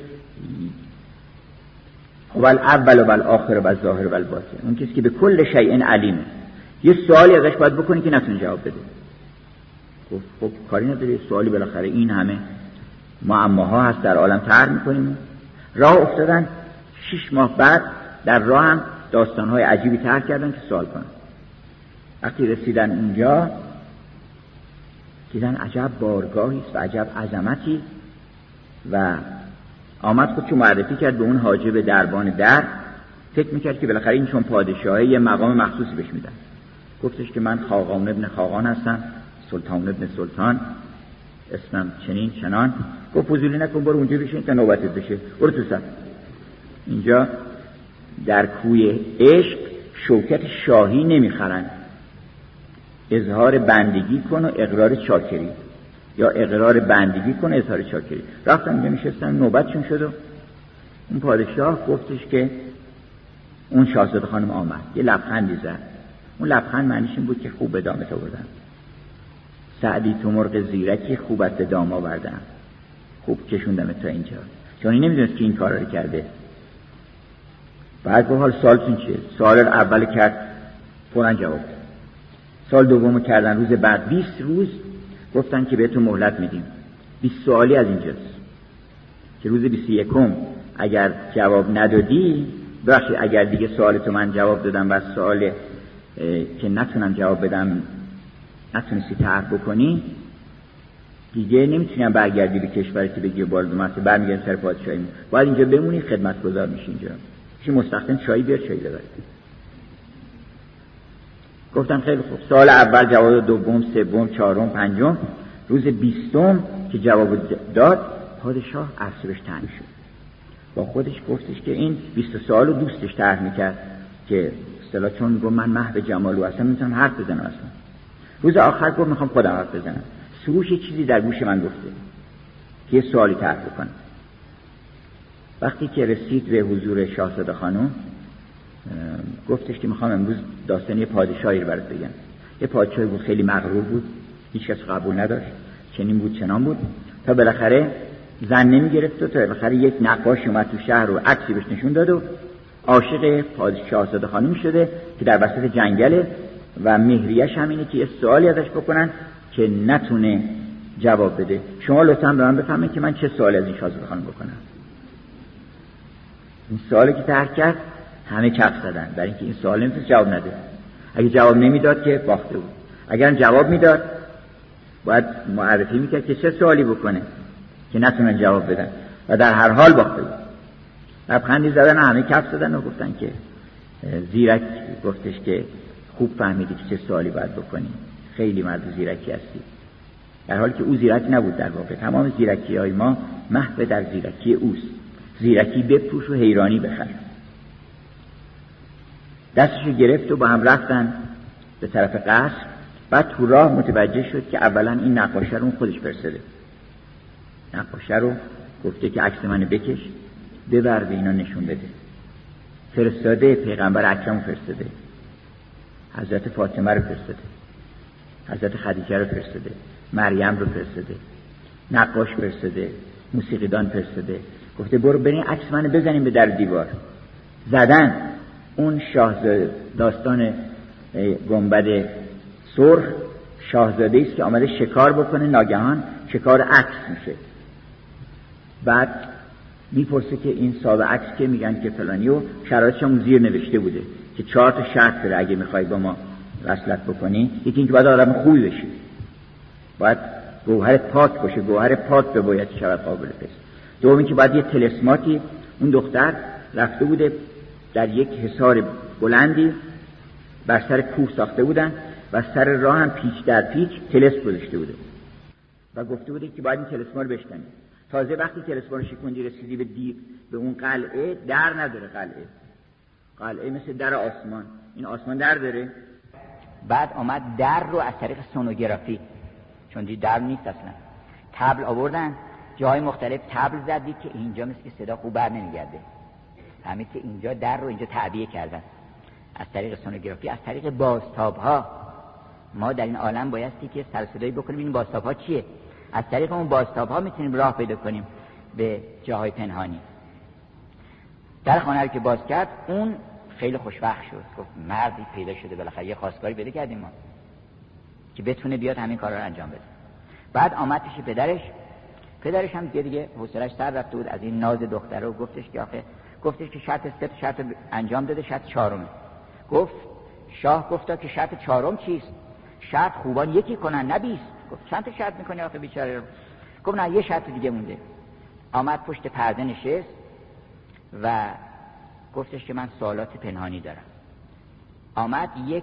هو الاول و الاخر و الظاهر و الباطن، اون کسی که به کل شیء علیم. یه سوالی ازش باید بکنی که نتونی جواب بده. گفت خب کاری نداره، سوالی بالاخره این همه معماها هست در عالم طرح میکنیم. راه افتادن. شش ماه بعد در راه هم داستانهای عجیبی طرح کردن که سوال کنن. وقتی رسیدن اونجا دیدن عجب بارگاهی است و عجب عظمتی، و آمد خودشو معرفی کرد به اون حاجب دربان در. فکر میکرد که بالاخره این چون پادشاهه یه مقام مخصوصی بهش میدن. گفتش که من خاقان ابن خاقان هستم، سلطان ابن سلطان، اسمم چنین چنان. گفت فضولی نکن، برو اونجا بشین تا نوبتت بشه، برو تو صف. اینجا در کوی عشق شوکت شاهی نمیخرن، اظهار بندگی کن و اقرار چاکری، یا اقرار بندگی کن اظهار چاکری. رفتن اونجا نشستن، نوبتشون شد و اون پادشاه گفتش که اون شاهزاده خانم آمد، یه لبخندی زد. اون لبخند معنیش این بود که خوب به دامت آوردن. سعدی تو مرغ زیرکی خوبت به دام آوردم، خوب کشوندم تا اینجا. چون این نمیدونست که این کار رو کرده. بعد گفت حال سالتون چیه؟ سال اول کرد فوراً جواب داد. سال دومو کردن روز بعد بیست روز گفتن که بهتون مهلت میدیم، بیست سوالی از اینجاست که روز بیست و یکم اگر جواب ندادی، بخشی اگر دیگه سوالتو من جواب دادم و سوال که نتونم جواب بدم نتونستی طرح بکنی، دیگه نمیتونیم برگردی به کشورت که بگی بالا دومسته برمیگردی سر پادشاهی، باید اینجا بمونی، خدمتگزار میشی اینجا. چی مستخدم چای بیار، چای ببر. گفتم خیلی خوب. سال اول جواب، دوم، سوم، چهارم، پنجم. روز بیستم که جواب داد، پادشاه اعصابش تنگ شد. با خودش گفتش که این بیست سال رو دوستش طرح میکرد که اصطلاح چون گفت من محو جمال و اصلا میتونم حرف بزنم. اصلا روز آخر گفت میخوام خودم حرف بزنم. سروش چیزی در گوش من گفته که یه سوالی طرح بکنم. وقتی که رسید به حضور شاهزاده خانم گفتش که میخوام امروز داستان یه پادشاهی رو برات بگم. یه پادشاهی بود خیلی مغرور بود، هیچ کس قبول نداشت، چنین بود چنان بود، تا بالاخره زن نمیگرفت و تا بالاخره یک نقاش اومد تو شهر و عکسی بهش نشون داد و عاشق شاهزاده خانم شده که در وسط جنگله و مهریش هم اینه که یه سوالی ازش بکنن که نتونه جواب بده. شما لطفاً به من بفهمید که من چه سوالی از این شاهزاده خانم بکنم. این سوالی که طرح کرد همه کف زدن، برای اینکه این سوال نمیتونست جواب نده. اگه جواب نمیداد که باخته بود، اگر جواب میداد باید معرفی میکرد که چه سوالی بکنه که نتونن جواب بدن و در هر حال باخته بود. لبخندی زدن، همه کف زدن و گفتن که زیرک گفتش که خوب فهمیدی که چه سوالی باید بکنی، خیلی مرد زیرکی هستی. در حالی که او زیرک نبود، در واقع تمام زیرکی های ما محو در زیرکی اوست. زیرکی بپوش و حیرانی بخر. دستشو گرفت و با هم رفتن به طرف قصر. بعد تو راه متوجه شد که اولا این نقاشه رو اون خودش فرستاده. نقاشه رو گفته که عکس منو بکش ببر به اینا نشون بده. فرستاده، پیغمبر اکرم فرستاده، حضرت فاطمه رو فرستاده، حضرت خدیجه رو فرستاده، مریم رو فرستاده، نقاش فرستاده، موسیقیدان فرستاده. گفته برو برین عکس منو بزنیم به در دیوار. زدن. اون شاهزاده، داستان گنبد سرخ، شاهزاده است که آمده شکار بکنه، ناگهان شکار عکس میشه. بعد میپرسه که این صاحب عکس که میگن که فلانی، و شرایطش هم زیر نوشته بوده که چهار تا شرط داره اگه میخوای با ما وصلت بکنی. یکی اینکه باید آدم خوبی بشی، باید گوهر پاک باشه، گوهر پاک به باید شود قابل پس. دوم اینکه باید یه طلسماتی، اون دختر رفته بوده در یک حصار بلندی بر سر کوه ساخته بودن و سر راه هم پیچ در پیچ طلسم گذاشته بوده و گفته بوده که باید این طلسما رو بشکنی. تازه وقتی طلسما رو شکوندی رسیدی به دی به اون قلعه، در نداره قلعه. قلعه مثل در آسمان، این آسمان در داره. بعد آمد در رو از طریق سونوگرافی، چون دی در نیست اصلا، تبل آوردن جای مختلف، تبل زدید که اینجا مثل که صدا خوب بر نمیگرده، همین که اینجا در رو اینجا تعبیه کردن از طریق سونوگرافی، از طریق بازتاب ها. ما در این عالم بایستی که سر صدایی بکنیم این بازتاب ها چیه، از طریق اون بازتاب ها میتونیم راه پیدا کنیم به جاهای پنهانی. در خانه رو که باز کرد اون خیلی خوشبخت شد، گفت مردی پیدا شده، بالاخره یه خواستگاری پیدا کردیم ما که بتونه بیاد همین کارا رو انجام بده. بعد آمد پیش پدرش، پدرش هم دیگه دیگه حوصله‌اش سر رفته بود از این ناز دختره و گفتش که آخه گفتش که شرط سه شرط انجام داده، شرط چهارمه. گفت شاه گفتا که شرط چهارم چیست؟ شرط خوبان یکی کنن نه بیست. گفت چند تا شرط میکنی آخه بیچاره رو؟ گفت نه یه شرط دیگه مونده. آمد پشت پرده نشست و گفتش که من سوالات پنهانی دارم. آمد یک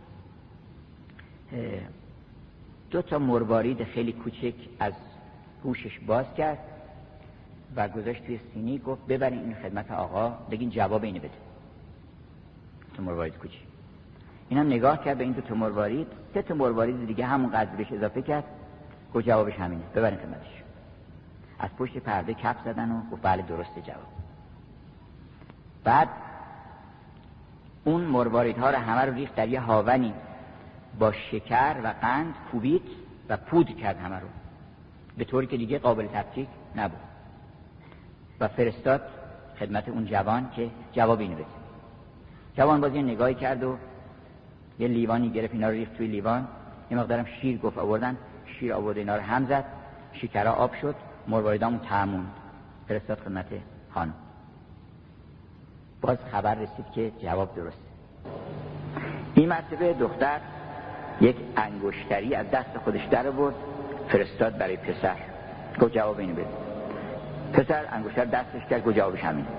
دو تا مروارید خیلی کوچک از گوشش باز کرد و گذاشت توی سینی، گفت ببرین این خدمت آقا، بگین جواب اینو بده. تو مروارید کوچک. اینم نگاه کرد به این دو تا مروارید، سه تا مروارید دیگه همون قدر بهش اضافه کرد، گفت جوابش همینه، ببرین خدمتش. از پشت پرده کف زدن و گفت بله درسته جواب. بعد اون مرواریدها رو همه رو ریخت در یه هاونی با شکر و قند کوبید و پودر کرد همه رو، به طوری که دیگه قابل تفکیک نبود و فرستاد خدمت اون جوان که جواب اینو بده. جوان باز یه نگاهی کرد و یه لیوانی گرفت، اینا رو ریخت توی لیوان، یه مقدارم شیر گفت آوردن، شیر آورد، اینا رو هم زد، شکرها آب شد، مرواریدامون تموم، فرستاد خدمت خانم. باز خبر رسید که جواب درسته. این مرتبه دختر یک انگشتری از دست خودش در آورد، فرستاد برای پسر، گفت جواب اینو بده. پسر انگشتر دستش کرد، گفت جوابش همینه.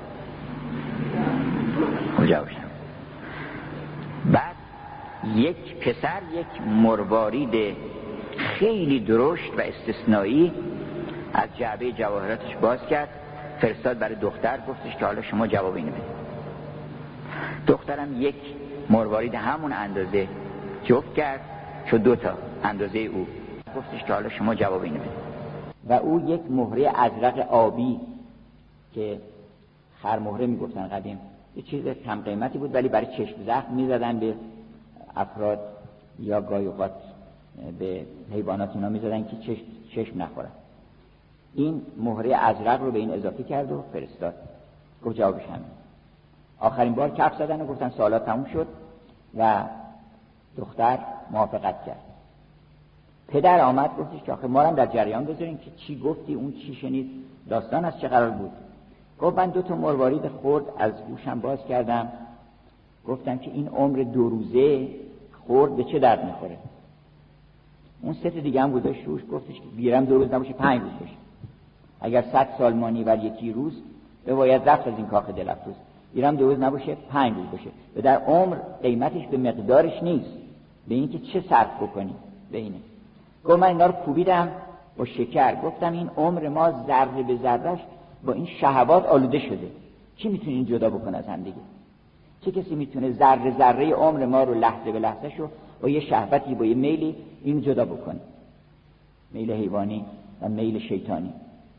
گفت جوابش همینه. بعد یک پسر یک مروارید خیلی درشت و استثنایی از جعبه جواهراتش باز کرد، فرستاد برای دختر، گفتش که حالا شما جواب اینو بده. دخترم یک مروارید همون اندازه جفت کرد، شد دو تا اندازه او، گفتش که حالا شما جواب اینو بده. و او یک مهره ازرق آبی که خرمهره میگفتن قدیم، یه چیز کم قیمتی بود ولی برای چشم زخم میزدن به افراد یا گاهی اوقات به حیوانات اینا میزدن که چشم, چشم نخورن. این مهره ازرق رو به این اضافه کرد و فرستاد، گفت جوابش همین. آخرین بار کف زدن و گفتن سوالات تموم شد و دختر موافقت کرد. پدر آمد گفتش که آخه ما هم در جریان بذاریم که چی گفتی، اون چی شنید، داستان از چه قرار بود. گفت من دو تا مروارید خرد از گوشم باز کردم، گفتم که این عمر دو روزه خرد به چه درد میخوره. اون سه تا دیگه هم گذاشت روش، گفتش که بیرم دو روز نباشه پنج روز باشه. اگر صد سال مانی و یکی روز به باید رفت از این کاخ دلفروز، بیرم دو روز نباشه پنج روز باشه. و در عمر قیمتش به مقدارش نیست، به این که چه صرف بکنی به اینه. گفت من اینا رو کوبیدم با شکر، گفتم این عمر ما ذره به ذرهش با این شهوات آلوده شده، کی میتونه این جدا بکنه از هم دیگه؟ چه کسی میتونه ذره ذره عمر ما رو لحظه به لحظه شو با یه شهوتی با یه میلی این جدا بکنه؟ میل حیوانی و میل شیطانی.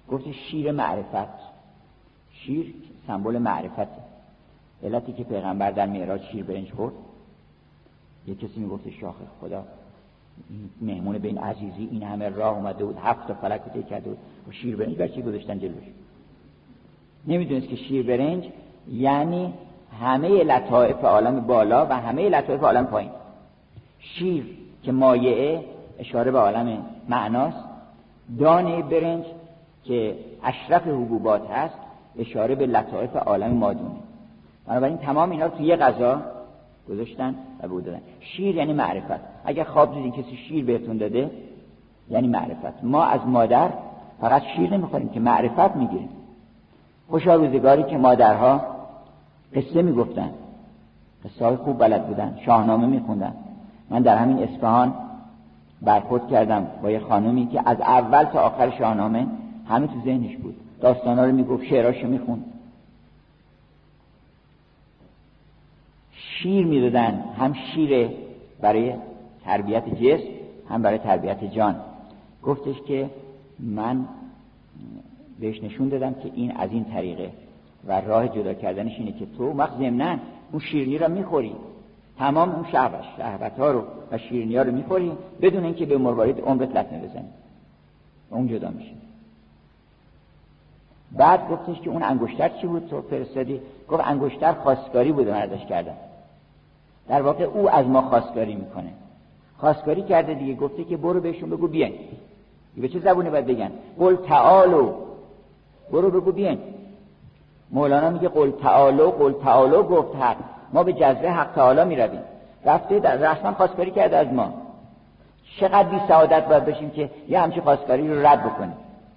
گفت شیر معرفت. شیر سمبل معرفت. علتی که پیغمبر در معراج شیر برنج خورد، یه کسی میگفت شاخ خدا مهمون به این عزیزی این همه راه اومده بود، هفت تا فلک طی کرده بود، و شیر برنج برچی گذاشتن جلوش. نمیدونست که شیر برنج یعنی همه لطائف عالم بالا و همه لطائف عالم پایین. شیر که مایعه اشاره به عالم معناست، دانه برنج که اشرف حبوبات هست اشاره به لطائف عالم مادونه. بنابراین تمام اینا رو توی یه غذا گذاشتن و بود دادن. شیر یعنی معرفت. اگر خواب دیدین کسی شیر بهتون داده یعنی معرفت. ما از مادر فقط شیر نمیخوریم که معرفت میگیریم. خوشا روزگاری که مادرها قصه میگفتن، قصه های خوب بلد بودن، شاهنامه میخوندن. من در همین اصفهان برخورد کردم با یه خانومی که از اول تا آخر شاهنامه همه تو ذهنش بود، داستانا رو میگفت، شعراشو میخوند. شیر میدادن، هم شیر برای تربیت جسم هم برای تربیت جان. گفتش که من بهش نشون دادم که این از این طریقه و راه جدا کردنش اینه که تو وقت ضمناً اون شیرینی رو میخوری، تمام اون شهوت شهوت‌ها رو و شیرینی‌ها رو میخوری بدون اینکه به مروارید عمرت لطمه بزنی، اون جدا میشه. بعد گفتش که اون انگشتر چی بود تو فرستادی؟ گفت انگشتر خواستگاری بوده من ازش کردم. در واقع او از ما خواستگاری میکنه. خواستگاری کرده دیگه، گفته که برو بهشون بگو بیاین. به چه زبونی باید بگن؟ قل تعالو، برو بگو بیاین. مولانا میگه قل تعالو، قل تعالو گفت حق، ما به جزوه حق تعالی میرویم. رفته در رسما خواستگاری کرده از ما. چقدر بی سعادت باید بشیم که یه همچین خواستگاری رو رد بکنیم.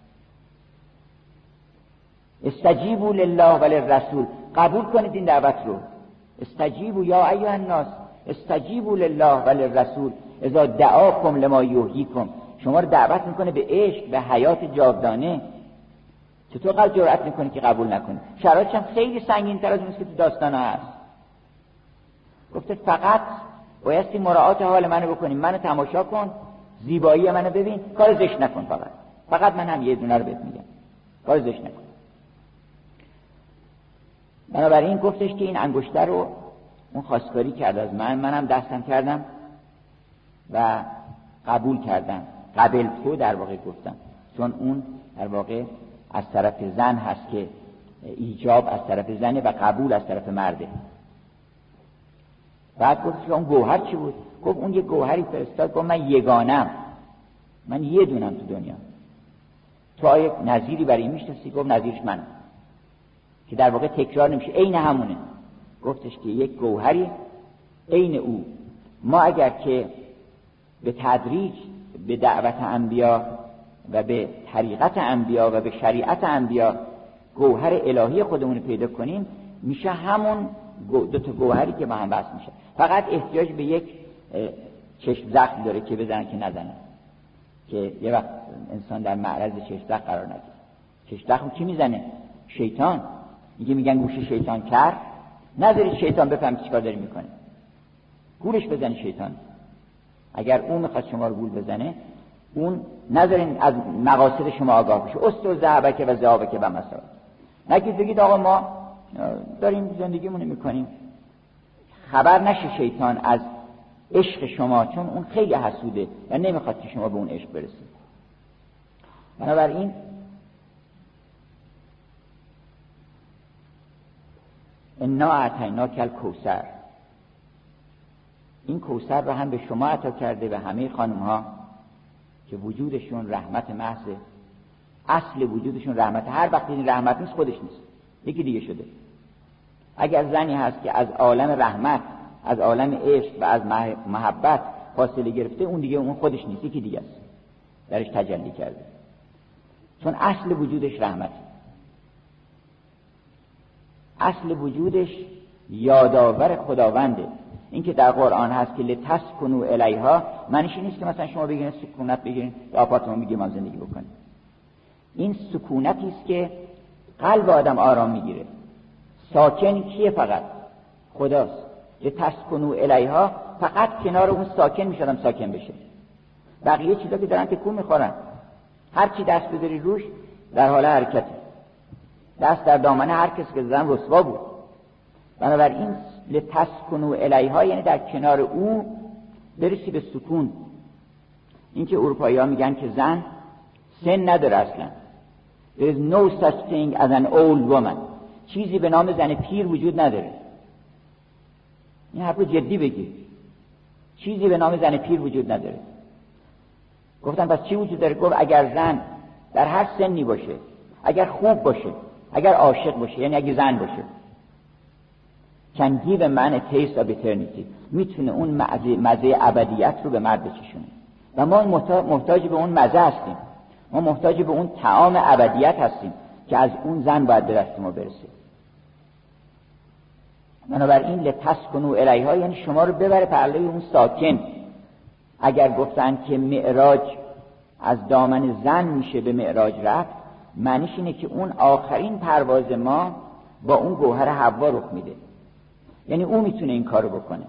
استجیبوا لله و للرسول، قبول کنید این دعوت رو. استجیبوا یا ایها الناس استجیبوا لله و للرسول اذا دعاکم لما یحییکم. شما رو دعوت میکنه به عشق، به حیات جاودانه. چطور قبل جرأت میکنی که قبول نکنی؟ شرایطش هم خیلی سنگین تر از اون که تو داستانا هست. گفته فقط بایستی مراعات حال منو بکنی، منو تماشا کن، زیبایی منو ببین، کار زشت نکن. فقط فقط من هم یه دونه رو بهت میگم، کار زشت نکن. بنابراین گفتش که این انگشتر رو اون خواستگاری کرد از من، منم دستم کردم و قبول کردم. قبل تو در واقع گفتم، چون اون در واقع از طرف زن هست که ایجاب از طرف زنه و قبول از طرف مرده. بعد گفت که اون گوهر چی بود؟ گفت اون یه گوهری فرستاد. گفت من یگانم، من یه دونم تو دنیا. تو آیا نظیری برای میشناسی؟ گفت نظیرش منم، که در واقع تکرار نمیشه، عین همونه. گفتش که یک گوهری عین او. ما اگر که به تدریج به دعوت انبیا و به طریقت انبیا و به شریعت انبیا گوهر الهی خودمون پیدا کنیم، میشه همون دو تا گوهری که با هم وصل میشه. فقط احتیاج به یک چشم زخم داره که بزنه که نزنه، که یه وقت انسان در معرض چشم زخم قرار نگیره. چشم زخم کی میزنه؟ شیطان. میگه میگن گوش شیطان کر، نذارید شیطان بفهمه چیکار داره میکنه، گولش بزنه شیطان. اگر اون میخواد شما رو گول بزنه، اون نذارین از مقاصد شما آگاه بشه. است و ذهبک و ذهابک و مسائل. نگید بگید آقا ما داریم زندگیمون میکنیم، خبر نشه شیطان از عشق شما، چون اون خیلی حسوده و نمیخواد که شما به اون عشق برسید. بنابراین انا اعطیناک الکوثر، این کوثر رو هم به شما عطا کرده و همه خانم ها که وجودشون رحمت محضه، اصل وجودشون رحمت. هر وقت این رحمت نیست خودش نیست، یکی دیگه شده. اگر زنی هست که از عالم رحمت، از عالم عشق و از محبت فاصله گرفته، اون دیگه اون خودش نیست، یکی دیگه است، درش تجلی کرده. چون اصل وجودش رحمت، اصل وجودش یادآور خداونده. این که در قرآن هست که لتسکنوا الیها، معنیش نیست که مثلا شما بگین سکونت بگیرین تو آپارتمان میگیم ما زندگی بکنید. این سکونتی است که قلب آدم آرام میگیره. ساکن کیه؟ فقط خداست. لتسکنوا الیها، فقط کنار اون ساکن میشدم ساکن بشه. بقیه چیزا که دارن تکون میخورن، هر چی دست بذاری روش در حال حرکت، دست در دامن هر کس که زن رسوا بود. بنابراین لتسکنوا الیها یعنی در کنار او برسی به سکون. این که اروپایی‌ها میگن که زن سن نداره اصلا. There is no such thing as an old woman. چیزی به نام زن پیر وجود نداره. این حرف رو جدی بگیر. چیزی به نام زن پیر وجود نداره. گفتن پس چی وجود داره؟ گفت اگر زن در هر سنی باشه، اگر خوب باشه، اگر عاشق باشه، یعنی اگه زن باشه، can give a man a taste of eternity، میتونه اون مزه مزه ابدیت رو به مرد بچشونه. و ما محتاج به اون مزه هستیم، ما محتاج به اون طعام ابدیت هستیم که از اون زن باید به دست ما برسه. بنابراین لتسکنوا الیها یعنی شما رو ببره پهلوی اون ساکن. اگر گفتن که معراج از دامن زن میشه به معراج رفت، معنیش اینه که اون آخرین پرواز ما با اون گوهر حوا رخ میده. یعنی او میتونه این کارو بکنه.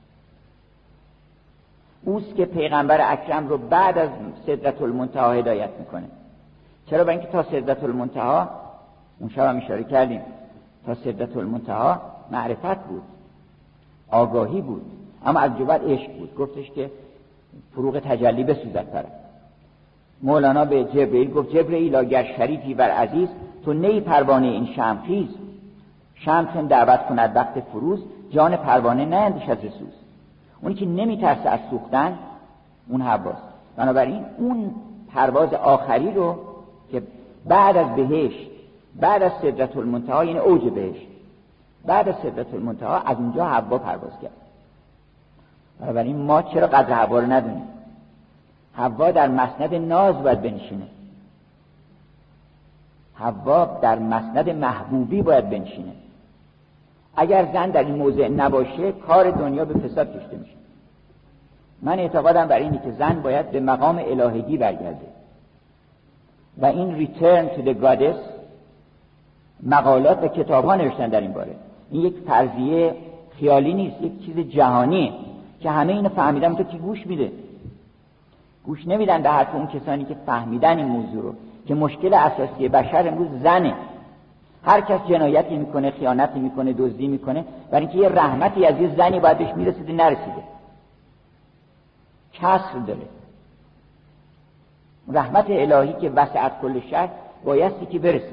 اوست که پیغمبر اکرم رو بعد از سدرة المنتهی هدایت میکنه. چرا؟ برای اینکه تا سدرة المنتهی، اون شب هم اشاره کردیم، تا سدرة المنتهی معرفت بود، آگاهی بود، اما از جوت عشق بود. گفتش که فروغ تجلی بسوزد پرد. مولانا به جبرئیل گفت جبرئیل اگر شریفی بر عزیز، تو نی پروانه این شمخیز. شمس دعوت کند وقت فروز، جان پروانه نیندیش از سوز. اونی که نمیترسه از سوختن اون حواست. بنابراین اون پرواز آخری رو که بعد از بهشت، بعد از سدرة المنتهی یعنی اوج بهشت، بعد از سدرة المنتهی از اونجا حوا پرواز کرد. بنابراین ما چرا قدر حوا رو ندونیم؟ حوا در مسند ناز باید بنشینه، حوا در مسند محبوبی باید بنشینه. اگر زن در این موضع نباشه کار دنیا به فساد کشیده میشه. من اعتقادم بر اینه که زن باید به مقام الهگی برگرده و این return to the goddess مقالات و کتاب ها نوشتن در این باره. این یک فرضیه خیالی نیست، یک چیز جهانیه که همه اینو فهمیدن. تو کی گوش میده؟ گوش نمیدن به حرف اون کسانی که فهمیدن این موضوع رو که مشکل اساسی بشر امروز زنه. هر کس جنایتی میکنه، خیانتی میکنه، دزدی میکنه، برای اینکه یه رحمتی از یه زنی باید بهش میرسیده نرسیده، کسر داره. رحمت الهی که وسعت کل شر بایستی که برسه.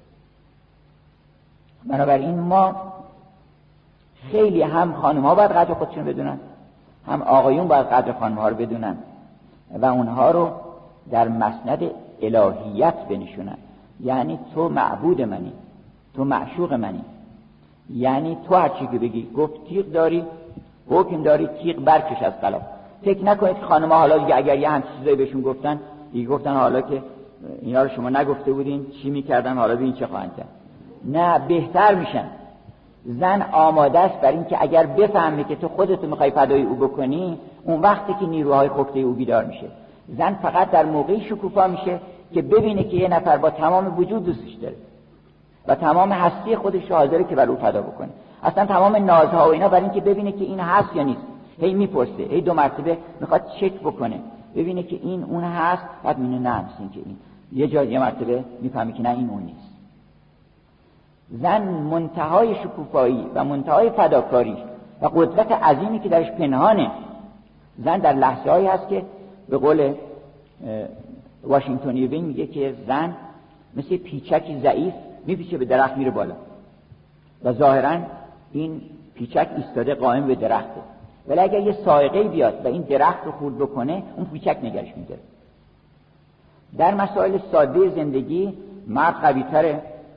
بنابراین ما خیلی هم خانم‌ها باید قدر خودشون بدونن، هم آقایون باید قدر خانم‌ها رو بدونن و اونها رو در مسند الهیت بنشونن. یعنی تو معبود منی، تو معشوق منی، یعنی تو هر چی که بگی. گفت تیغ داری، حکم داری، تیغ برکش از قلاب. فکر نکنید که خانم‌ها حالا دیگه اگر یه همچین چیزایی بهشون گفتن دیگه گفتن حالا که اینا رو شما نگفته بودین چی میکردن، حالا ببین چه خواهند کرد. نه، بهتر میشن. زن آماده است برای اینکه اگر بفهمه که تو خودت میخوای فدای او بکنی، اون وقتی که نیروهای خفته او بیدار میشه. زن فقط در موقعی شکوفا میشه که ببینه که یه نفر با تمام وجود دوستش داره و تمام هستی خودش رو حاضره که بر او فدا بکنه. اصلا تمام نازها و اینا برای اینکه ببینه که این هست یا نیست. هی میپرسه، هی دو مرتبه میخواد چک بکنه ببینه که این اون هست، بعد میونه نه همسین که این یه جا یه مرتبه میفهمه که نه این اون نیست. زن منتهای شکوفایی و منتهای فداکاری و قدرت عظیمی که درش پنهانه. زن در لحظه هایی هست که به قول واشنگتن ایروینگ میگه که زن مثل پیچکی ضعیف میپیچه به درخت میره بالا و ظاهرا این پیچک ایستاده قائم به درخته، ولی اگر یه صاعقه بیاد و این درخت رو خورد بکنه اون پیچک نگرش میداره. در مسائل ساده زندگی مرد قوی‌تره،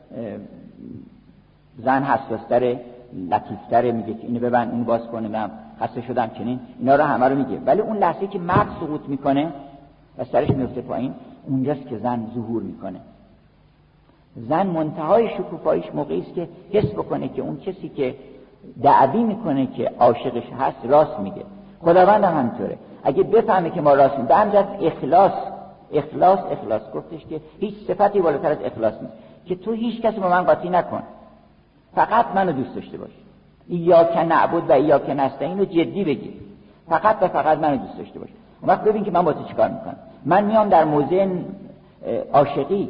زن حساس‌تره، لطیف‌تره، میگه که اینو ببند اون باز کنه، من خسته شدم چنین، اینا رو همه رو میگه. ولی اون لحظه که مرد سقوط میکنه و سرش میفته پایین، اونجاست که زن ظهور میکنه. زن منتهای شکوفاییش موقعی است که حس بکنه که اون کسی که دعوی میکنه که عاشقش هست راست میگه. خداوند هم همینطوره. اگه بفهمه که ما راست میگیم، به همین اخلاص اخلاص اخلاص گفتش که هیچ صفتی بالاتر از اخلاص نیست، که تو هیچ کسی با من قاطی نکن، فقط منو دوست داشته باش. ایاک نعبد و ایاک نستعین رو جدی بگیر، فقط و فقط منو دوست داشته باش. اون وقت ببین که من با تو چیکار میکنم. من میام در موضع عاشقی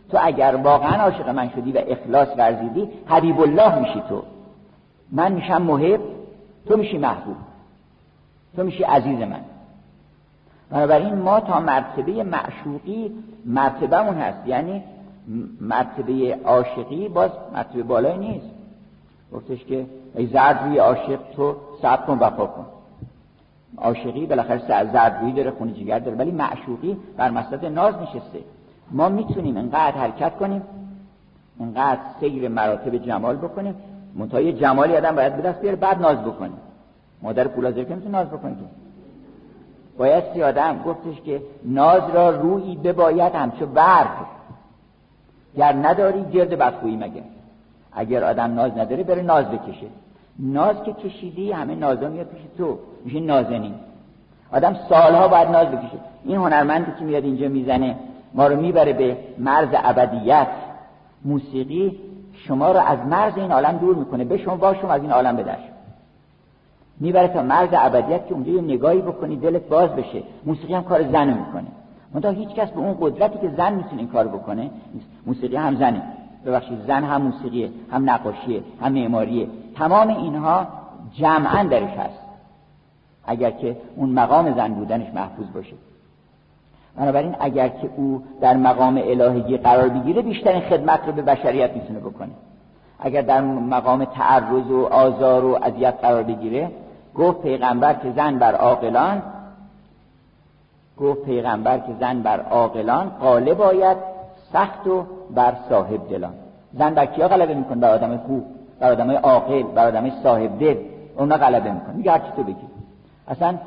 تو اگر واقعا عاشق من شدی و اخلاص ورزیدی حبیب الله میشی، تو من میشم محب، تو میشی محبوب، تو میشی عزیز من. بنابراین ما تا مرتبه معشوقی مرتبه‌مون هست، یعنی مرتبه عاشقی باز مرتبه بالای نیست. گفتش که ای زردروی عاشق تو صبر کن وفا کن. عاشقی بالاخره زردرویی داره، خون جگر داره، ولی معشوقی بر مسند ناز نشسته. ما میتونیم انقدر حرکت کنیم، انقدر سیر مراتب جمال بکنیم، منتهای جمالی آدم باید به دست بیاره بعد ناز بکنه. مادر پولازر که میتونه ناز بکنه، بایستی آدم گفتش که ناز را رویی بباید همچو برگ، گر نداری گرد بدخویی مگر. اگر آدم ناز نداره بره ناز بکشه. ناز که کشیدی همه نازا میاد پیش تو، میشه نازنین. آدم سالها باید ناز بکشه. این هنرمندی که میاد اینجا میزنه ما رو میبره به مرز ابدیت، موسیقی شما رو از مرز این عالم دور میکنه، به شما باشم از این عالم بدش میبره تا مرز ابدیت که اونجا یه نگاهی بکنی دلت باز بشه. موسیقی هم کار زن میکنه، منتها هیچ کس به اون قدرتی که زن میتونه این کار بکنه. موسیقی هم زنه، ببخشید زن هم موسیقیه، هم نقاشیه، هم معماریه، تمام اینها جمعاً درش هست اگر که اون مقام زن بودنش محفوظ باشه. بنابراین اگر که او در مقام الهی قرار بگیره بیشترین خدمت رو به بشریت میتونه بکنه. اگر در مقام تعرض و آزار و اذیت قرار بگیره، گفت پیغمبر که زن بر عاقلان گفت پیغمبر که زن بر عاقلان غالب آید، سخت و بر صاحب دلان. زن بر کیا غلبه میکنه؟ بر آدم خوب، بر آدم عاقل، بر آدم صاحب دل. اونا غلبه میکنه. میگه هر چی تو بگی. اصلا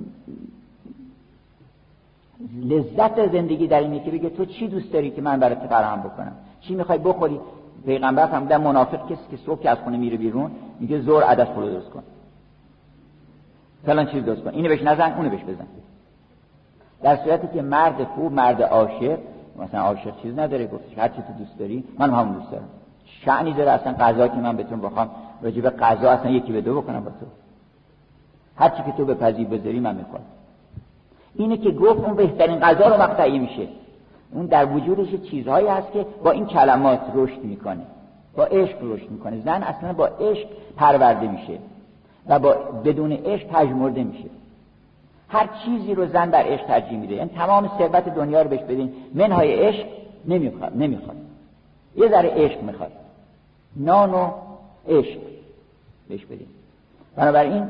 لذت زندگی در اینه که بگه تو چی دوست داری که من برات فراهم بکنم، چی میخوای بخوری. پیغمبر فرمودن منافق کسی که صبح که از خونه میره بیرون میگه زور عدد پلو درست کن، فلان چیز درست کن، اینو بهش نزن اونو بهش بزن. در صورتی که مرد خوب، مرد عاشق، مثلا عاشق چیز نداره، گفتش هر چی تو دوست داری من همون دوست دارم. شأنی داره اصلا غذا که من بهتون بخوام راجع به غذا اصلا یکی به دو بکنم با تو، هر چی که تو بپذیر بذاری من میخوام. اینه که گفت اون بهترین غذا رو مقطعی میشه. اون در وجودش چیزهایی هست که با این کلمات رشد میکنه، با عشق رشد میکنه. زن اصلا با عشق پرورده میشه و با بدون عشق پژمرده میشه. هر چیزی رو زن در عشق ترجیح میده. یعنی تمام ثروت دنیا رو بهش بدین، منهای عشق نمیخواد نمیخواد یه ذره عشق میخواد، نان و عشق بهش بدین. بنابراین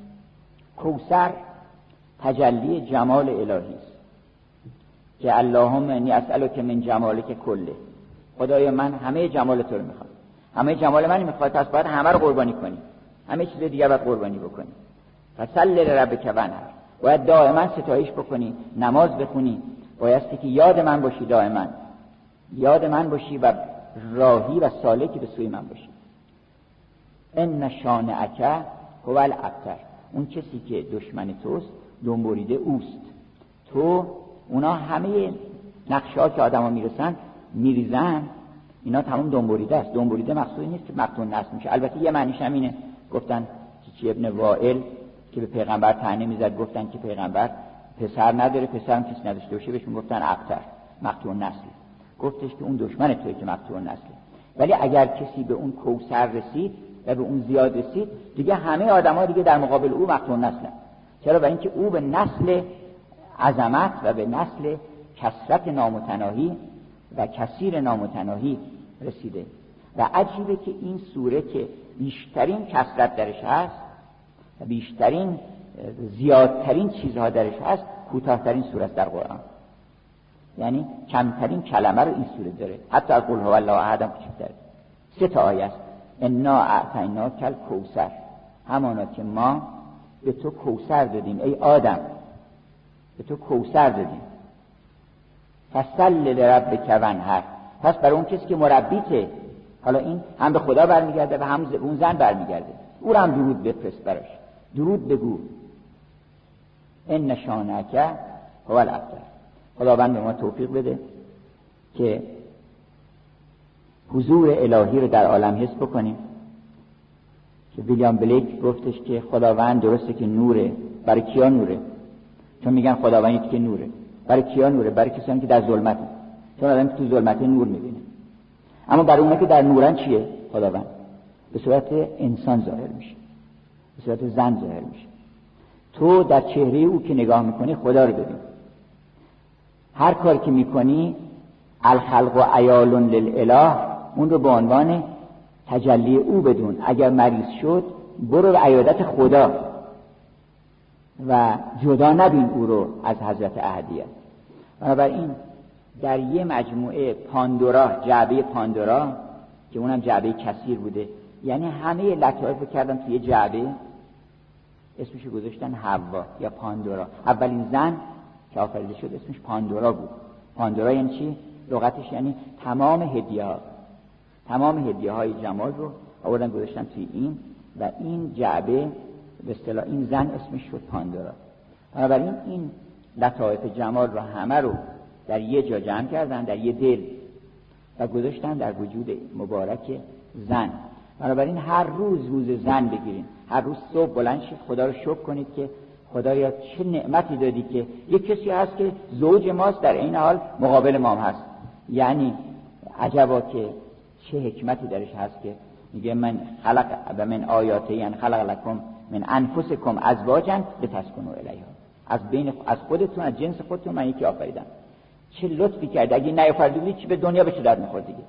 کوثر تجلی جمال الهی است که اللهم انی اسألک من جمالک کله. خدایا من همه جمال تو رو میخوام، همه جمال من میخواد، پس باید همه رو قربانی کنی، همه چیز دیگه باید قربانی بکنی. فصل لربک وانحر، باید دائما ستایش بکنی، نماز بخونی، بایستی که یاد من باشی، دائما یاد من باشی و راهی و سالکی به سوی من باشی. ان شانئک هو الابتر، اون کسی که دشمن توست دنبوریده اوست. تو اونا همه نقشه ها که آدم ها میرسن میریزن، اینا تمام دنبوریده است. دنبوریده مقصود نیست که مقتون نسل میشه. البته یه معنیش هم اینه، گفتن چی ابن وائل که به پیغمبر طعنه میزد، گفتن که پیغمبر پسر نداره، پسرم کسی نداشته باشه، بهش میگفتن ابتر، مقتون نسل. گفتش که اون دشمن توئه که مقتون نسل. ولی اگر کسی به اون کوثر رسید و به اون زیاد رسید، دیگه همه آدما دیگه در مقابل او مقتون نسلن. چرا؟ برای اینکه او به نسل عظمت و به نسل کثرت نامتناهی و کثیر نامتناهی رسیده. و عجیبه که این سوره که بیشترین کثرت درش هست و بیشترین زیادترین چیزها درش هست، کوتاه‌ترین سوره است در قرآن. یعنی کمترین کلمه رو این سوره داره، حتی از قل هو الله احد هم کوچک‌تره. سه تا آیه است. انا اعطیناک الکوثر، همانا که ما به تو کوثر دادیم ای آدم، به تو کوثر دادیم. فصل لربک وانحر، پس برای اون کسی که مربیته، حالا این هم به خدا برمیگرده و هم اون زن برمیگرده، او رو هم درود بفرست براش، درود بگو. ان شانئک هو الابتر. خداوند به ما توفیق بده که حضور الهی رو در عالم حس بکنیم. که ویلیام بلیک گفتش که خداوند درسته که نوره، برای کیا نوره؟ چون میگن خداوند که نوره، برای کیا نوره؟ برای کسانی که در ظلمتن. چون آدم تو ظلمت نور میبینه. اما برای اونها که در نورن چیه؟ خداوند به صورت انسان ظاهر میشه، به صورت زن ظاهر میشه. تو در چهره او که نگاه میکنی خدا رو ببین. هر کار که میکنی الخلق و عیال للاله، اون رو به عنوان تجلی او بدون. اگر مریض شد برو به عیادت خدا و جدا نبین او رو از حضرت احدیه. بنابراین در یه مجموعه پاندورا، جعبه پاندورا که اونم جعبه کثیر بوده، یعنی همه لطایف رو کردن توی جعبه، اسمش رو گذاشتن حوا یا پاندورا. اولین زن که آفریده شد اسمش پاندورا بود. پاندورا یعنی چی؟ لغتش یعنی تمام هدیه ها، تمام هدیه های جمال رو آوردن گذاشتن توی این و این جعبه به اصطلاح این زن اسمش شد پاندورا. بنابراین این لطایف جمال رو همه رو در یه جا جمع کردن، در یه دل، و گذاشتن در وجود مبارک زن. بنابراین هر روز روز زن بگیرین، هر روز صبح بلند شید خدا رو شکر کنید که خدایا چه نعمتی دادی که یک کسی هست که زوج ماست در این حال مقابل ما هم هست. یعنی عجبا که چه حکمتی درش هست که میگه من خلق و من آیاته یعنی خلق لکم من انفسکم ازواجا لتسکنوا الیها، از بین از خودتون، از جنس خودتون من یکی آفریدم. چه لطفی کرد. اگه نیافریده بود چی به دنیا به چه درد می‌خورد دیگه؟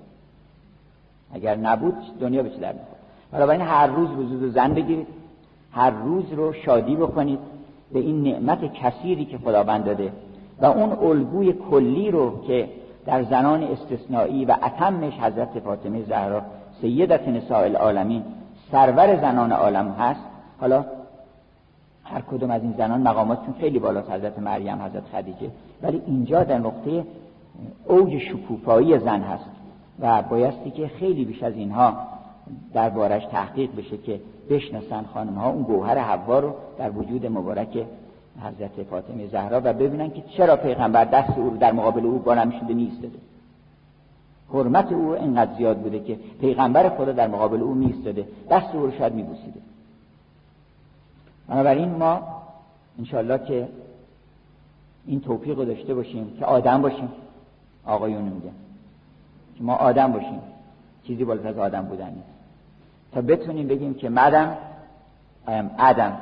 اگر نبود دنیا به چه درد می‌خورد؟ بنابراین هر روز وجود زن بگیرید، هر روز رو شادی بکنید به این نعمت کثیری که خداوند داده و اون الگوی کلی رو که در زنان استثنایی و اتمش حضرت فاطمه زهرا سیدت نساء العالمین، سرور زنان عالم هست. حالا هر کدوم از این زنان مقاماتشون خیلی بالاست، حضرت مریم، حضرت خدیجه، ولی اینجا در نقطه اوج شکوفایی زن هست و بایستی که خیلی بیش از اینها دربارش تحقیق بشه که بشناسن خانم ها اون گوهر حوا رو در وجود مبارک حضرت فاطمه زهرا و ببینن که چرا پیغمبر دست او رو در مقابل او بلند شده نیستاده. حرمت او اینقدر زیاد بوده که پیغمبر خدا در مقابل او نیستاده، دست او رو شاید میبوسیده. بنابراین ما انشالله که این توفیق رو داشته باشیم که آدم باشیم. آقایون میگن که ما آدم باشیم، چیزی بالاتر از آدم بودن نیست، تا بتونیم بگیم که مدام آدم،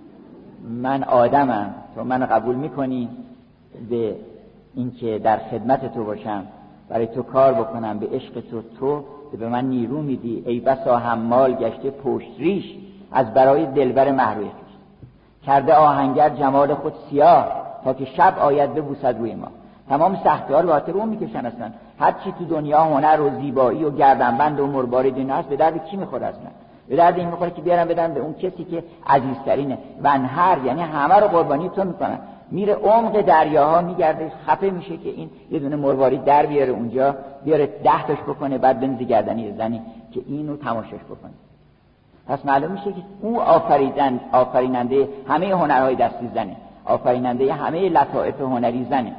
من آدمم، تو من قبول میکنی به این که در خدمت تو باشم، برای تو کار بکنم، به عشق تو، تو به من نیرو میدی. ای بسا حمال گشته پشت ریش از برای دلبر محروی خویش، کرده آهنگر جمال خود سیاه تا که شب آید ببوسد روی ما. تمام سختی ها رو خاطر اون میکشن. اصلا هر چی تو دنیا هنر و زیبایی و گردنبند و مروارید اینا هست به درد کی میخوره؟ اصلا به درد این میخوره که بیارن بدن به اون کسی که عزیزترینه. ونهر یعنی همه رو قربانی تو میکنن، میره عمق دریاها میگرده، خفه میشه که این یه دونه مروارید در بیاره اونجا، بیاره ده تاش بکنه، بعد بنزی گردنی زنی که اینو تماشاش بکنه. پس معلوم میشه که او آفریدن آفریننده همه هنرهای دستی زنه، آفریننده همه لطائف هنری زنه.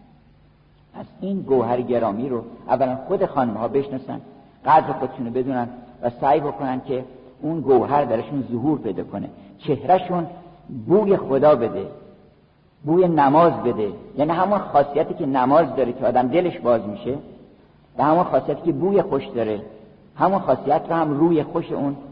پس این گوهر گرامی رو اولا خود خانم ها بشناسن، قدر خودشونو بدونن و سعی بکنن که اون گوهر درشون ظهور پیدا کنه، چهرهشون بوی خدا بده، بوی نماز بده. یعنی همون خاصیتی که نماز داره که آدم دلش باز میشه و همون خاصیتی که بوی خوش داره، همون خاصیت رو هم روی خوش اون